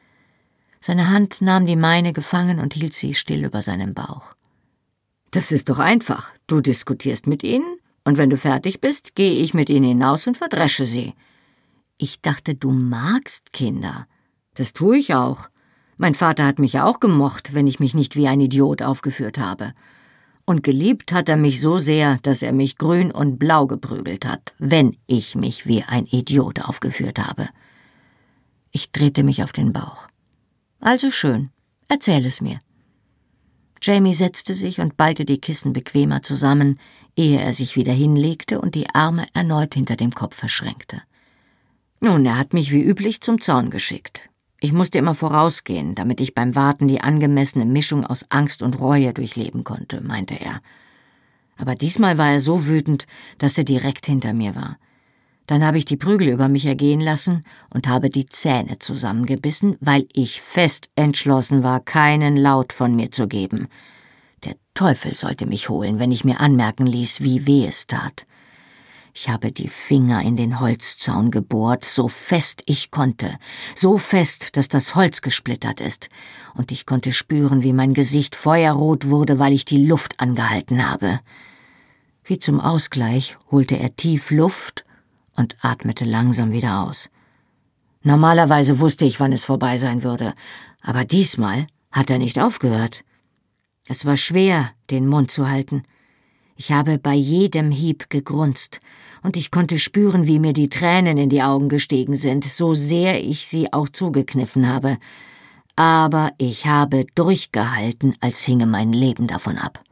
Seine Hand nahm die meine gefangen und hielt sie still über seinem Bauch. »Das ist doch einfach. Du diskutierst mit ihnen, und wenn du fertig bist, gehe ich mit ihnen hinaus und verdresche sie.« »Ich dachte, du magst Kinder.« »Das tue ich auch. Mein Vater hat mich ja auch gemocht, wenn ich mich nicht wie ein Idiot aufgeführt habe. Und geliebt hat er mich so sehr, dass er mich grün und blau geprügelt hat, wenn ich mich wie ein Idiot aufgeführt habe.« Ich drehte mich auf den Bauch. »Also schön, erzähl es mir.« Jamie setzte sich und ballte die Kissen bequemer zusammen, ehe er sich wieder hinlegte und die Arme erneut hinter dem Kopf verschränkte. »Nun, er hat mich wie üblich zum Zaun geschickt. Ich musste immer vorausgehen, damit ich beim Warten die angemessene Mischung aus Angst und Reue durchleben konnte«, meinte er. Aber diesmal war er so wütend, dass er direkt hinter mir war. Dann habe ich die Prügel über mich ergehen lassen und habe die Zähne zusammengebissen, weil ich fest entschlossen war, keinen Laut von mir zu geben. Der Teufel sollte mich holen, wenn ich mir anmerken ließ, wie weh es tat. Ich habe die Finger in den Holzzaun gebohrt, so fest ich konnte, so fest, dass das Holz gesplittert ist, und ich konnte spüren, wie mein Gesicht feuerrot wurde, weil ich die Luft angehalten habe. Wie zum Ausgleich holte er tief Luft und atmete langsam wieder aus. Normalerweise wusste ich, wann es vorbei sein würde, aber diesmal hat er nicht aufgehört. Es war schwer, den Mund zu halten. Ich habe bei jedem Hieb gegrunzt, und ich konnte spüren, wie mir die Tränen in die Augen gestiegen sind, so sehr ich sie auch zugekniffen habe. Aber ich habe durchgehalten, als hinge mein Leben davon ab.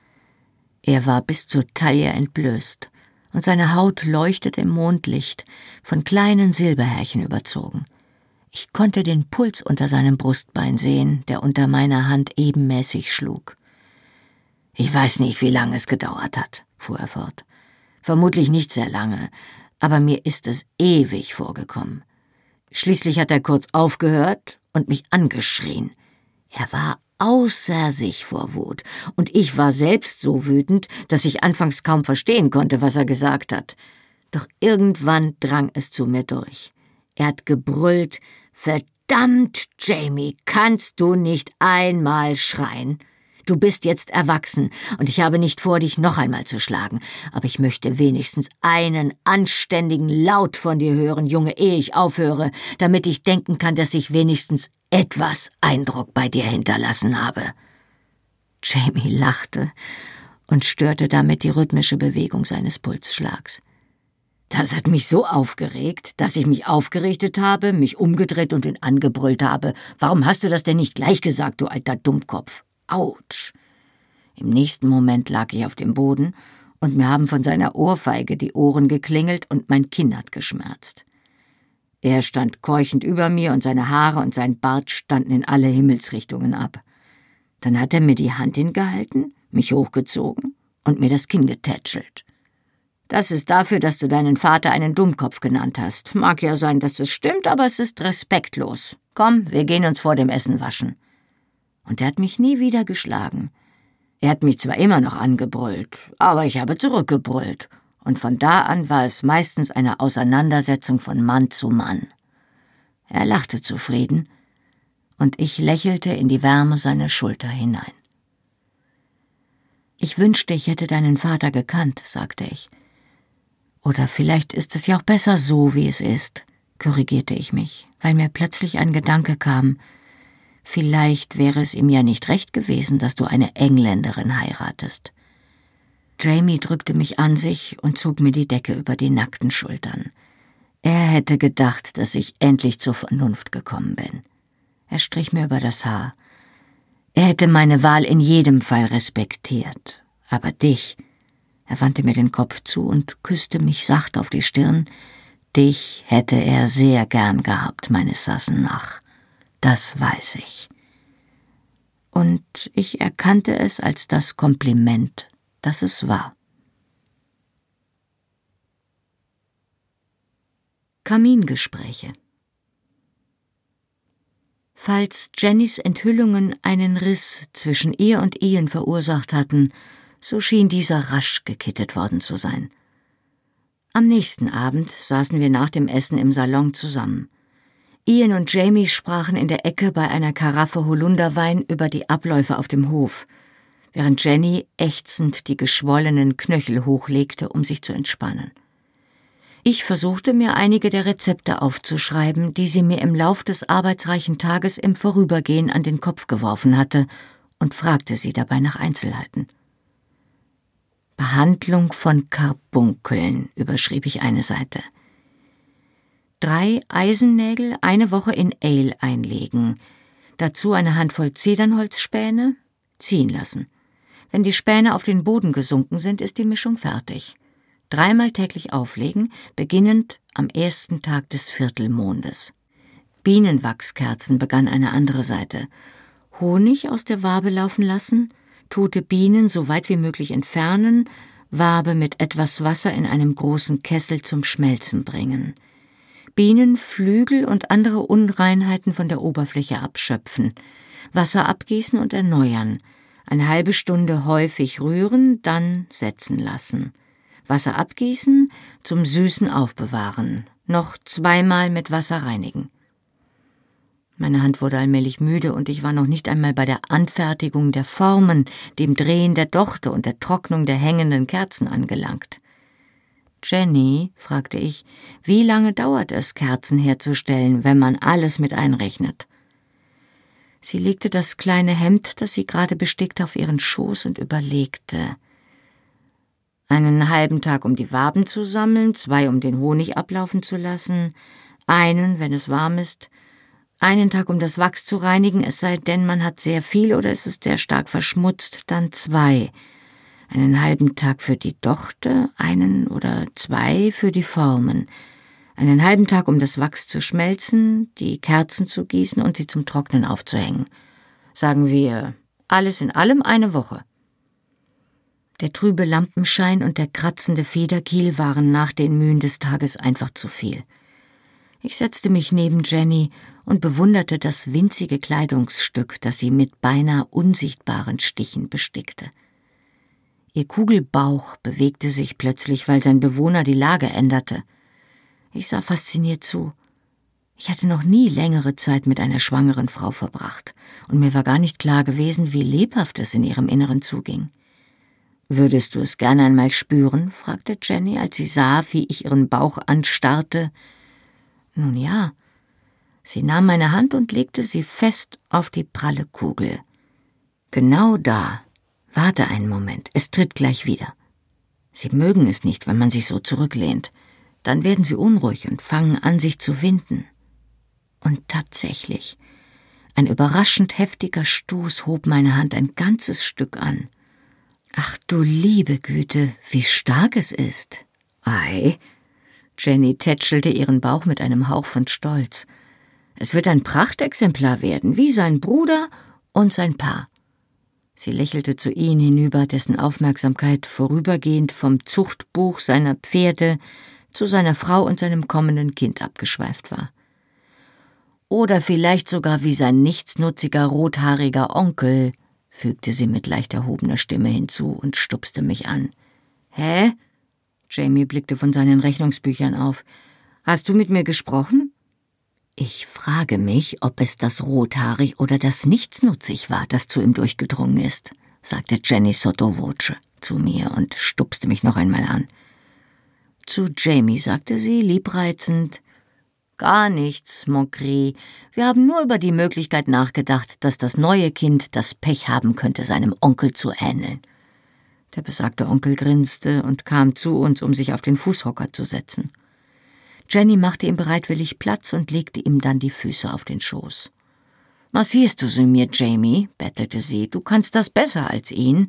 Er war bis zur Taille entblößt, und seine Haut leuchtete im Mondlicht, von kleinen Silberhärchen überzogen. Ich konnte den Puls unter seinem Brustbein sehen, der unter meiner Hand ebenmäßig schlug. »Ich weiß nicht, wie lange es gedauert hat«, fuhr er fort. »Vermutlich nicht sehr lange, aber mir ist es ewig vorgekommen. Schließlich hat er kurz aufgehört und mich angeschrien. Er war außer sich vor Wut, und ich war selbst so wütend, dass ich anfangs kaum verstehen konnte, was er gesagt hat. Doch irgendwann drang es zu mir durch. Er hat gebrüllt, »Verdammt, Jamie, kannst du nicht einmal schreien? Du bist jetzt erwachsen, und ich habe nicht vor, dich noch einmal zu schlagen, aber ich möchte wenigstens einen anständigen Laut von dir hören, Junge, ehe ich aufhöre, damit ich denken kann, dass ich wenigstens etwas Eindruck bei dir hinterlassen habe.« Jamie lachte und störte damit die rhythmische Bewegung seines Pulsschlags. Das hat mich so aufgeregt, dass ich mich aufgerichtet habe, mich umgedreht und ihn angebrüllt habe. »Warum hast du das denn nicht gleich gesagt, du alter Dummkopf?« Autsch! Im nächsten Moment lag ich auf dem Boden, und mir haben von seiner Ohrfeige die Ohren geklingelt und mein Kinn hat geschmerzt. Er stand keuchend über mir, und seine Haare und sein Bart standen in alle Himmelsrichtungen ab. Dann hat er mir die Hand hingehalten, mich hochgezogen und mir das Kinn getätschelt. »Das ist dafür, dass du deinen Vater einen Dummkopf genannt hast. Mag ja sein, dass es stimmt, aber es ist respektlos. Komm, wir gehen uns vor dem Essen waschen.« Und er hat mich nie wieder geschlagen. Er hat mich zwar immer noch angebrüllt, aber ich habe zurückgebrüllt, und von da an war es meistens eine Auseinandersetzung von Mann zu Mann. Er lachte zufrieden, und ich lächelte in die Wärme seiner Schulter hinein. »Ich wünschte, ich hätte deinen Vater gekannt«, sagte ich. »Oder vielleicht ist es ja auch besser so, wie es ist«, korrigierte ich mich, weil mir plötzlich ein Gedanke kam: Vielleicht wäre es ihm ja nicht recht gewesen, dass du eine Engländerin heiratest. Jamie drückte mich an sich und zog mir die Decke über die nackten Schultern. Er hätte gedacht, dass ich endlich zur Vernunft gekommen bin. Er strich mir über das Haar. Er hätte meine Wahl in jedem Fall respektiert. Aber dich, er wandte mir den Kopf zu und küsste mich sacht auf die Stirn, dich hätte er sehr gern gehabt, meine Sassenach. Das weiß ich. Und ich erkannte es als das Kompliment, das es war. Kamingespräche. Falls Jennys Enthüllungen einen Riss zwischen ihr und Ian verursacht hatten, so schien dieser rasch gekittet worden zu sein. Am nächsten Abend saßen wir nach dem Essen im Salon zusammen. Ian und Jamie sprachen in der Ecke bei einer Karaffe Holunderwein über die Abläufe auf dem Hof, während Jenny ächzend die geschwollenen Knöchel hochlegte, um sich zu entspannen. Ich versuchte mir einige der Rezepte aufzuschreiben, die sie mir im Lauf des arbeitsreichen Tages im Vorübergehen an den Kopf geworfen hatte, und fragte sie dabei nach Einzelheiten. Behandlung von Karbunkeln, überschrieb ich eine Seite. drei Eisennägel eine Woche in Ale einlegen, dazu eine Handvoll Zedernholzspäne, ziehen lassen. Wenn die Späne auf den Boden gesunken sind, ist die Mischung fertig. Dreimal täglich auflegen, beginnend am ersten Tag des Viertelmondes. Bienenwachskerzen begann eine andere Seite. Honig aus der Wabe laufen lassen, tote Bienen so weit wie möglich entfernen, Wabe mit etwas Wasser in einem großen Kessel zum Schmelzen bringen. Bienen, Flügel und andere Unreinheiten von der Oberfläche abschöpfen, Wasser abgießen und erneuern, eine halbe Stunde häufig rühren, dann setzen lassen. Wasser abgießen, zum Süßen aufbewahren, noch zweimal mit Wasser reinigen. Meine Hand wurde allmählich müde und ich war noch nicht einmal bei der Anfertigung der Formen, dem Drehen der Dochte und der Trocknung der hängenden Kerzen angelangt. »Jenny«, fragte ich, »wie lange dauert es, Kerzen herzustellen, wenn man alles mit einrechnet?« Sie legte das kleine Hemd, das sie gerade bestickt, auf ihren Schoß und überlegte. »Einen halben Tag, um die Waben zu sammeln, zwei, um den Honig ablaufen zu lassen, einen, wenn es warm ist, einen Tag, um das Wachs zu reinigen, es sei denn, man hat sehr viel oder es ist sehr stark verschmutzt, dann zwei, einen halben Tag für die Dochte, einen oder zwei für die Formen, einen halben Tag, um das Wachs zu schmelzen, die Kerzen zu gießen und sie zum Trocknen aufzuhängen. Sagen wir, alles in allem eine Woche.« Der trübe Lampenschein und der kratzende Federkiel waren nach den Mühen des Tages einfach zu viel. Ich setzte mich neben Jenny und bewunderte das winzige Kleidungsstück, das sie mit beinahe unsichtbaren Stichen bestickte. Ihr Kugelbauch bewegte sich plötzlich, weil sein Bewohner die Lage änderte. Ich sah fasziniert zu. Ich hatte noch nie längere Zeit mit einer schwangeren Frau verbracht, und mir war gar nicht klar gewesen, wie lebhaft es in ihrem Inneren zuging. »Würdest du es gerne einmal spüren?« fragte Jenny, als sie sah, wie ich ihren Bauch anstarrte. »Nun ja.« Sie nahm meine Hand und legte sie fest auf die pralle Kugel. »Genau da. Warte einen Moment, es tritt gleich wieder. Sie mögen es nicht, wenn man sich so zurücklehnt. Dann werden sie unruhig und fangen an, sich zu winden.« Und tatsächlich, ein überraschend heftiger Stoß hob meine Hand ein ganzes Stück an. »Ach du liebe Güte, wie stark es ist!« »Ei!« Jenny tätschelte ihren Bauch mit einem Hauch von Stolz. »Es wird ein Prachtexemplar werden, wie sein Bruder und sein Paar.« Sie lächelte zu ihm hinüber, dessen Aufmerksamkeit vorübergehend vom Zuchtbuch seiner Pferde zu seiner Frau und seinem kommenden Kind abgeschweift war. »Oder vielleicht sogar wie sein nichtsnutziger, rothaariger Onkel«, fügte sie mit leicht erhobener Stimme hinzu und stupste mich an. »Hä?« Jamie blickte von seinen Rechnungsbüchern auf. »Hast du mit mir gesprochen?« »Ich frage mich, ob es das rothaarig oder das nichtsnutzig war, das zu ihm durchgedrungen ist«, sagte Jenny sotto voce zu mir und stupste mich noch einmal an. Zu Jamie sagte sie, liebreizend, »Gar nichts, mon gris. Wir haben nur über die Möglichkeit nachgedacht, dass das neue Kind das Pech haben könnte, seinem Onkel zu ähneln.« Der besagte Onkel grinste und kam zu uns, um sich auf den Fußhocker zu setzen. Jenny machte ihm bereitwillig Platz und legte ihm dann die Füße auf den Schoß. »Massierst du sie mir, Jamie?« bettelte sie. »Du kannst das besser als ihn.«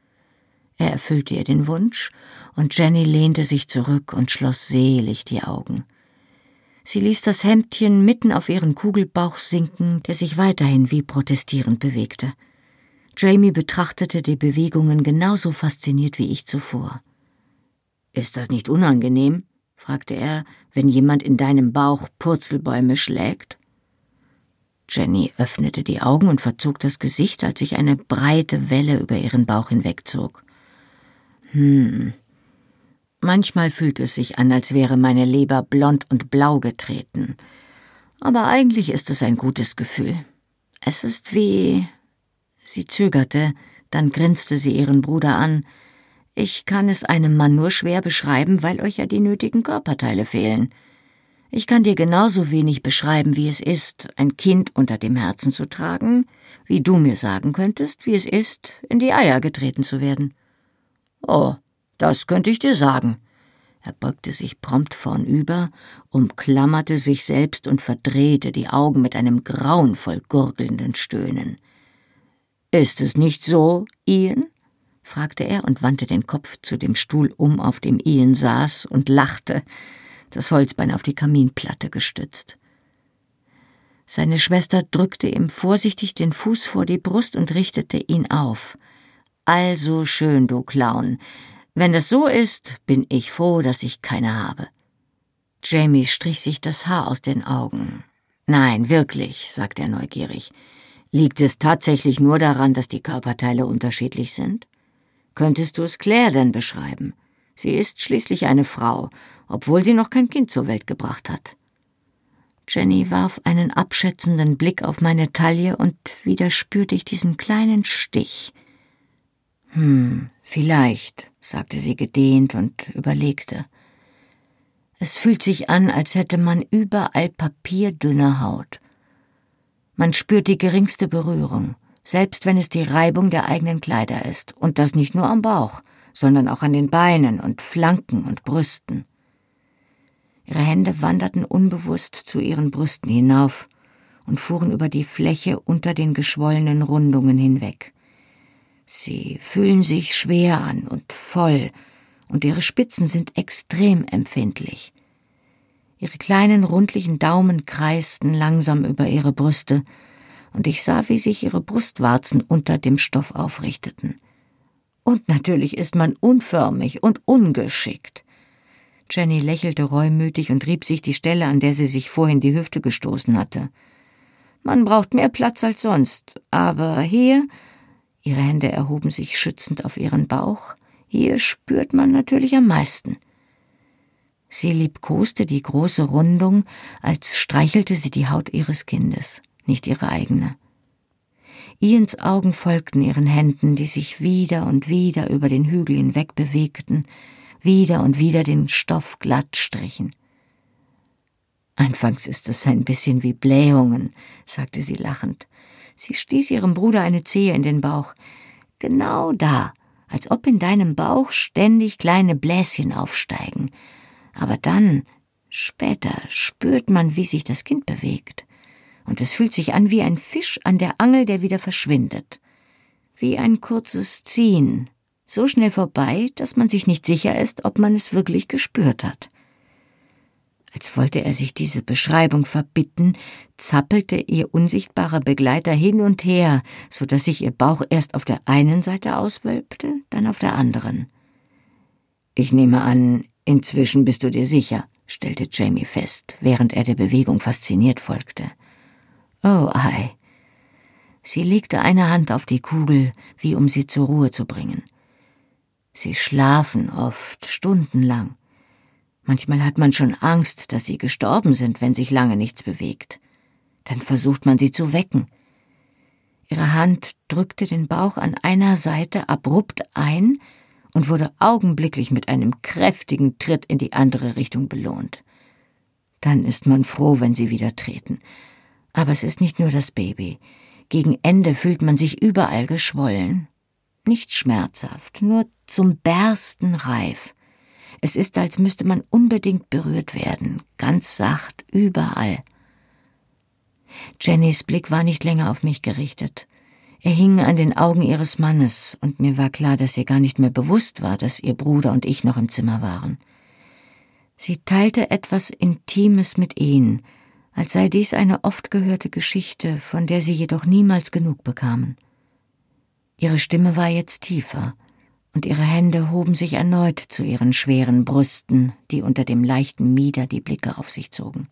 Er erfüllte ihr den Wunsch, und Jenny lehnte sich zurück und schloss selig die Augen. Sie ließ das Hemdchen mitten auf ihren Kugelbauch sinken, der sich weiterhin wie protestierend bewegte. Jamie betrachtete die Bewegungen genauso fasziniert wie ich zuvor. »Ist das nicht unangenehm?« fragte er, »wenn jemand in deinem Bauch Purzelbäume schlägt?« Jenny öffnete die Augen und verzog das Gesicht, als sich eine breite Welle über ihren Bauch hinwegzog. »Hm, manchmal fühlt es sich an, als wäre meine Leber blond und blau getreten. Aber eigentlich ist es ein gutes Gefühl. Es ist wie...« Sie zögerte, dann grinste sie ihren Bruder an. »Ich kann es einem Mann nur schwer beschreiben, weil euch ja die nötigen Körperteile fehlen. Ich kann dir genauso wenig beschreiben, wie es ist, ein Kind unter dem Herzen zu tragen, wie du mir sagen könntest, wie es ist, in die Eier getreten zu werden.« »Oh, das könnte ich dir sagen.« Er beugte sich prompt vornüber, umklammerte sich selbst und verdrehte die Augen mit einem grauenvoll gurgelnden Stöhnen. »Ist es nicht so, Ian?« fragte er und wandte den Kopf zu dem Stuhl um, auf dem Ian saß, und lachte, das Holzbein auf die Kaminplatte gestützt. Seine Schwester drückte ihm vorsichtig den Fuß vor die Brust und richtete ihn auf. »Also schön, du Clown. Wenn das so ist, bin ich froh, dass ich keine habe.« Jamie strich sich das Haar aus den Augen. »Nein, wirklich«, sagte er neugierig. »Liegt es tatsächlich nur daran, dass die Körperteile unterschiedlich sind? Könntest du es Claire denn beschreiben? Sie ist schließlich eine Frau, obwohl sie noch kein Kind zur Welt gebracht hat.« Jenny warf einen abschätzenden Blick auf meine Taille und wieder spürte ich diesen kleinen Stich. »Hm, vielleicht«, sagte sie gedehnt und überlegte. »Es fühlt sich an, als hätte man überall papierdünne Haut. Man spürt die geringste Berührung, selbst wenn es die Reibung der eigenen Kleider ist, und das nicht nur am Bauch, sondern auch an den Beinen und Flanken und Brüsten.« Ihre Hände wanderten unbewusst zu ihren Brüsten hinauf und fuhren über die Fläche unter den geschwollenen Rundungen hinweg. Sie fühlen sich schwer an und voll, und ihre Spitzen sind extrem empfindlich. Ihre kleinen, rundlichen Daumen kreisten langsam über ihre Brüste, und ich sah, wie sich ihre Brustwarzen unter dem Stoff aufrichteten. Und natürlich ist man unförmig und ungeschickt. Jenny lächelte reumütig und rieb sich die Stelle, an der sie sich vorhin die Hüfte gestoßen hatte. »Man braucht mehr Platz als sonst, aber hier...« Ihre Hände erhoben sich schützend auf ihren Bauch. »Hier spürt man natürlich am meisten.« Sie liebkoste die große Rundung, als streichelte sie die Haut ihres Kindes, nicht ihre eigene. Ians Augen folgten ihren Händen, die sich wieder und wieder über den Hügel hinweg bewegten, wieder und wieder den Stoff glatt strichen. »Anfangs ist es ein bisschen wie Blähungen«, sagte sie lachend. Sie stieß ihrem Bruder eine Zehe in den Bauch. »Genau da, als ob in deinem Bauch ständig kleine Bläschen aufsteigen. Aber dann, später, spürt man, wie sich das Kind bewegt. Und es fühlt sich an wie ein Fisch an der Angel, der wieder verschwindet. Wie ein kurzes Ziehen, so schnell vorbei, dass man sich nicht sicher ist, ob man es wirklich gespürt hat.« Als wollte er sich diese Beschreibung verbitten, zappelte ihr unsichtbarer Begleiter hin und her, so dass sich ihr Bauch erst auf der einen Seite auswölbte, dann auf der anderen. »Ich nehme an, inzwischen bist du dir sicher«, stellte Jamie fest, während er der Bewegung fasziniert folgte. »Oh, ei.« Sie legte eine Hand auf die Kugel, wie um sie zur Ruhe zu bringen. »Sie schlafen oft stundenlang. Manchmal hat man schon Angst, dass sie gestorben sind, wenn sich lange nichts bewegt. Dann versucht man sie zu wecken.« Ihre Hand drückte den Bauch an einer Seite abrupt ein und wurde augenblicklich mit einem kräftigen Tritt in die andere Richtung belohnt. Dann ist man froh, wenn sie wieder treten. Aber es ist nicht nur das Baby. Gegen Ende fühlt man sich überall geschwollen. Nicht schmerzhaft, nur zum Bersten reif. Es ist, als müsste man unbedingt berührt werden, ganz sacht, überall. Jennys Blick war nicht länger auf mich gerichtet. Er hing an den Augen ihres Mannes, und mir war klar, dass ihr gar nicht mehr bewusst war, dass ihr Bruder und ich noch im Zimmer waren. Sie teilte etwas Intimes mit ihnen, als sei dies eine oft gehörte Geschichte, von der sie jedoch niemals genug bekamen. Ihre Stimme war jetzt tiefer, und ihre Hände hoben sich erneut zu ihren schweren Brüsten, die unter dem leichten Mieder die Blicke auf sich zogen.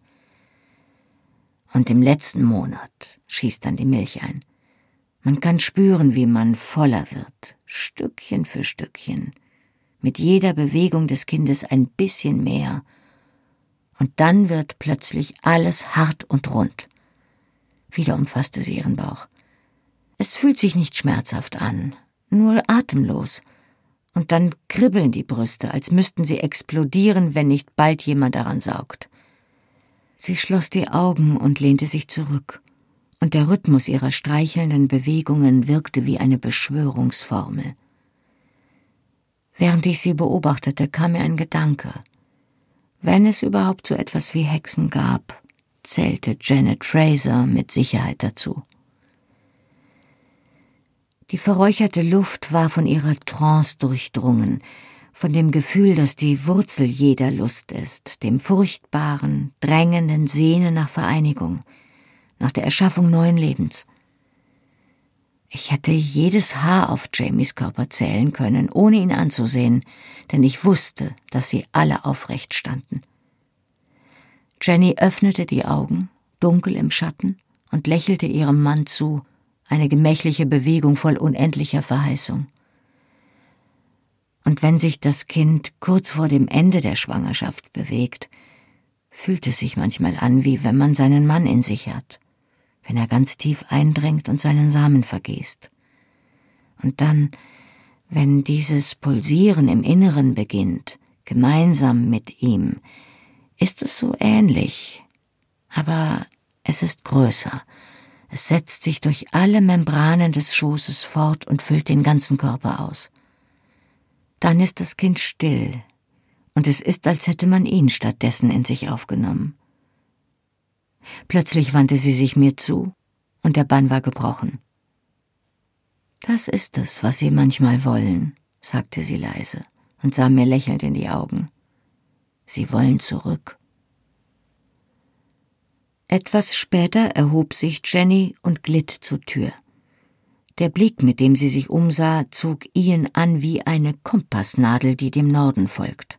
Und im letzten Monat schießt dann die Milch ein. Man kann spüren, wie man voller wird, Stückchen für Stückchen, mit jeder Bewegung des Kindes ein bisschen mehr. Und dann wird plötzlich alles hart und rund. Wieder umfasste sie ihren Bauch. Es fühlt sich nicht schmerzhaft an, nur atemlos. Und dann kribbeln die Brüste, als müssten sie explodieren, wenn nicht bald jemand daran saugt. Sie schloss die Augen und lehnte sich zurück, und der Rhythmus ihrer streichelnden Bewegungen wirkte wie eine Beschwörungsformel. Während ich sie beobachtete, kam mir ein Gedanke, Wenn es überhaupt so etwas wie Hexen gab, zählte Janet Fraser mit Sicherheit dazu. Die verräucherte Luft war von ihrer Trance durchdrungen, von dem Gefühl, das die Wurzel jeder Lust ist, dem furchtbaren, drängenden Sehnen nach Vereinigung, nach der Erschaffung neuen Lebens. Ich hätte jedes Haar auf Jamies Körper zählen können, ohne ihn anzusehen, denn ich wusste, dass sie alle aufrecht standen. Jenny öffnete die Augen, dunkel im Schatten, und lächelte ihrem Mann zu, eine gemächliche Bewegung voll unendlicher Verheißung. Und wenn sich das Kind kurz vor dem Ende der Schwangerschaft bewegt, fühlt es sich manchmal an, wie wenn man seinen Mann in sich hat, wenn er ganz tief eindringt und seinen Samen vergießt. Und dann, wenn dieses Pulsieren im Inneren beginnt, gemeinsam mit ihm, ist es so ähnlich, aber es ist größer. Es setzt sich durch alle Membranen des Schoßes fort und füllt den ganzen Körper aus. Dann ist das Kind still, und es ist, als hätte man ihn stattdessen in sich aufgenommen. Plötzlich wandte sie sich mir zu, und der Bann war gebrochen. »Das ist es, was Sie manchmal wollen«, sagte sie leise und sah mir lächelnd in die Augen. »Sie wollen zurück.« Etwas später erhob sich Jenny und glitt zur Tür. Der Blick, mit dem sie sich umsah, zog Ian an wie eine Kompassnadel, die dem Norden folgt.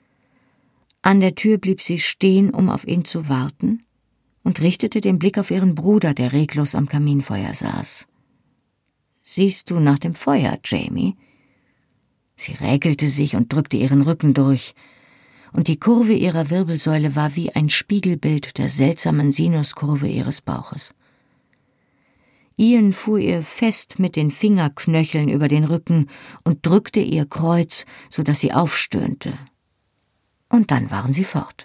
An der Tür blieb sie stehen, um auf ihn zu warten, und richtete den Blick auf ihren Bruder, der reglos am Kaminfeuer saß. »Siehst du nach dem Feuer, Jamie?« Sie räkelte sich und drückte ihren Rücken durch, und die Kurve ihrer Wirbelsäule war wie ein Spiegelbild der seltsamen Sinuskurve ihres Bauches. Ian fuhr ihr fest mit den Fingerknöcheln über den Rücken und drückte ihr Kreuz, so dass sie aufstöhnte. Und dann waren sie fort.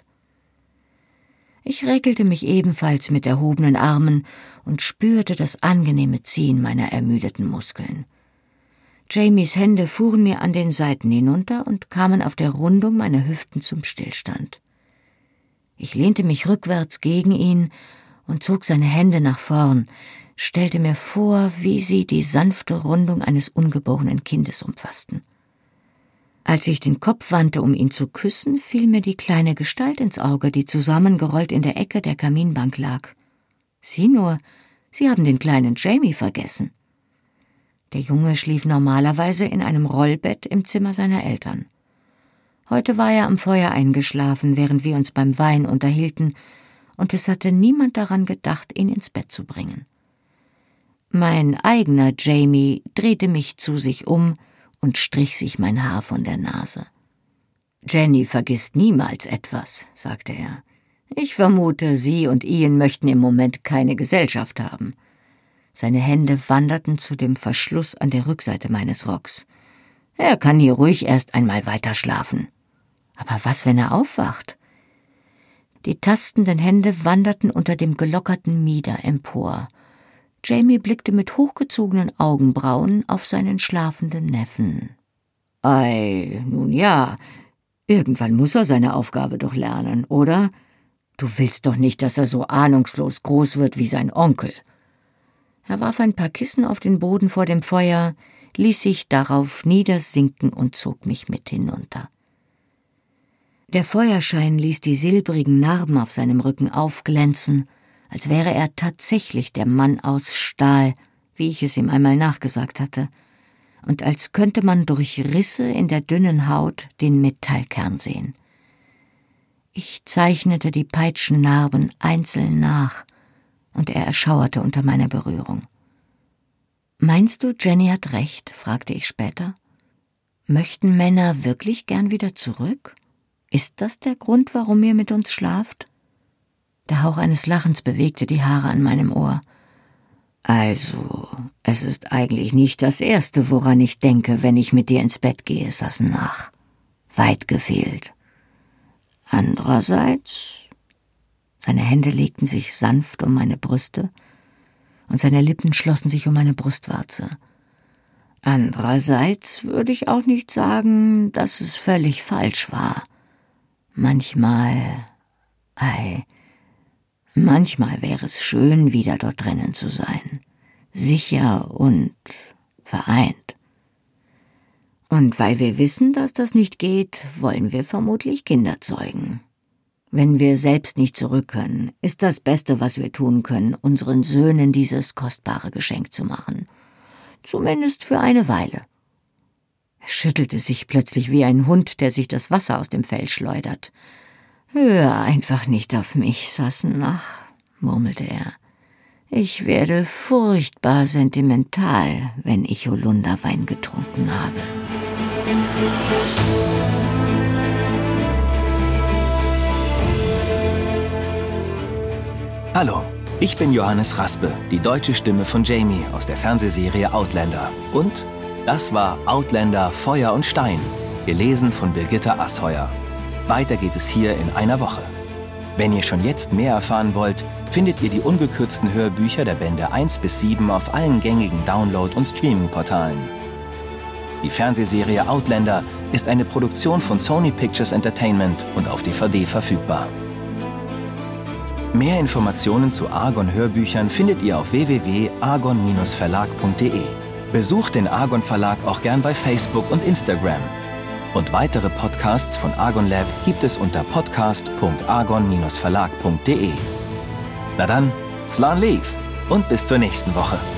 Ich räkelte mich ebenfalls mit erhobenen Armen und spürte das angenehme Ziehen meiner ermüdeten Muskeln. Jamies Hände fuhren mir an den Seiten hinunter und kamen auf der Rundung meiner Hüften zum Stillstand. Ich lehnte mich rückwärts gegen ihn und zog seine Hände nach vorn, stellte mir vor, wie sie die sanfte Rundung eines ungeborenen Kindes umfassten. Als ich den Kopf wandte, um ihn zu küssen, fiel mir die kleine Gestalt ins Auge, die zusammengerollt in der Ecke der Kaminbank lag. Sieh nur, Sie haben den kleinen Jamie vergessen. Der Junge schlief normalerweise in einem Rollbett im Zimmer seiner Eltern. Heute war er am Feuer eingeschlafen, während wir uns beim Wein unterhielten, und es hatte niemand daran gedacht, ihn ins Bett zu bringen. Mein eigener Jamie drehte mich zu sich um und strich sich mein Haar von der Nase. »Jenny vergisst niemals etwas«, sagte er. »Ich vermute, Sie und Ian möchten im Moment keine Gesellschaft haben.« Seine Hände wanderten zu dem Verschluss an der Rückseite meines Rocks. »Er kann hier ruhig erst einmal weiter schlafen.« »Aber was, wenn er aufwacht?« Die tastenden Hände wanderten unter dem gelockerten Mieder empor. Jamie blickte mit hochgezogenen Augenbrauen auf seinen schlafenden Neffen. »Ei, nun ja, irgendwann muss er seine Aufgabe doch lernen, oder? Du willst doch nicht, dass er so ahnungslos groß wird wie sein Onkel.« Er warf ein paar Kissen auf den Boden vor dem Feuer, ließ sich darauf niedersinken und zog mich mit hinunter. Der Feuerschein ließ die silbrigen Narben auf seinem Rücken aufglänzen, als wäre er tatsächlich der Mann aus Stahl, wie ich es ihm einmal nachgesagt hatte, und als könnte man durch Risse in der dünnen Haut den Metallkern sehen. Ich zeichnete die Peitschennarben einzeln nach, und er erschauerte unter meiner Berührung. »Meinst du, Jenny hat recht?« fragte ich später. »Möchten Männer wirklich gern wieder zurück? Ist das der Grund, warum ihr mit uns schlaft?« Der Hauch eines Lachens bewegte die Haare an meinem Ohr. »Also, es ist eigentlich nicht das Erste, woran ich denke, wenn ich mit dir ins Bett gehe, Sassenach. Weit gefehlt. Andererseits...« Seine Hände legten sich sanft um meine Brüste, und seine Lippen schlossen sich um meine Brustwarze. »Andererseits würde ich auch nicht sagen, dass es völlig falsch war. Manchmal, ei, manchmal wäre es schön, wieder dort drinnen zu sein. Sicher und vereint. Und weil wir wissen, dass das nicht geht, wollen wir vermutlich Kinder zeugen. Wenn wir selbst nicht zurück können, ist das Beste, was wir tun können, unseren Söhnen dieses kostbare Geschenk zu machen. Zumindest für eine Weile. Er schüttelte sich plötzlich wie ein Hund, der sich das Wasser aus dem Fell schleudert. »Hör einfach nicht auf mich, Sassenach«, murmelte er. »Ich werde furchtbar sentimental, wenn ich Holunderwein getrunken habe.« Hallo, ich bin Johannes Raspe, die deutsche Stimme von Jamie aus der Fernsehserie Outlander. Und das war Outlander Feuer und Stein, gelesen von Birgitta Asheuer. Weiter geht es hier in einer Woche. Wenn ihr schon jetzt mehr erfahren wollt, findet ihr die ungekürzten Hörbücher der Bände eins bis sieben auf allen gängigen Download- und Streaming-Portalen. Die Fernsehserie Outlander ist eine Produktion von Sony Pictures Entertainment und auf D V D verfügbar. Mehr Informationen zu Argon-Hörbüchern findet ihr auf w w w punkt argon Bindestrich verlag punkt de. Besucht den Argon Verlag auch gern bei Facebook und Instagram. Und weitere Podcasts von Argon Lab gibt es unter podcast punkt argon Bindestrich verlag punkt de. Na dann, Slan Leaf und bis zur nächsten Woche.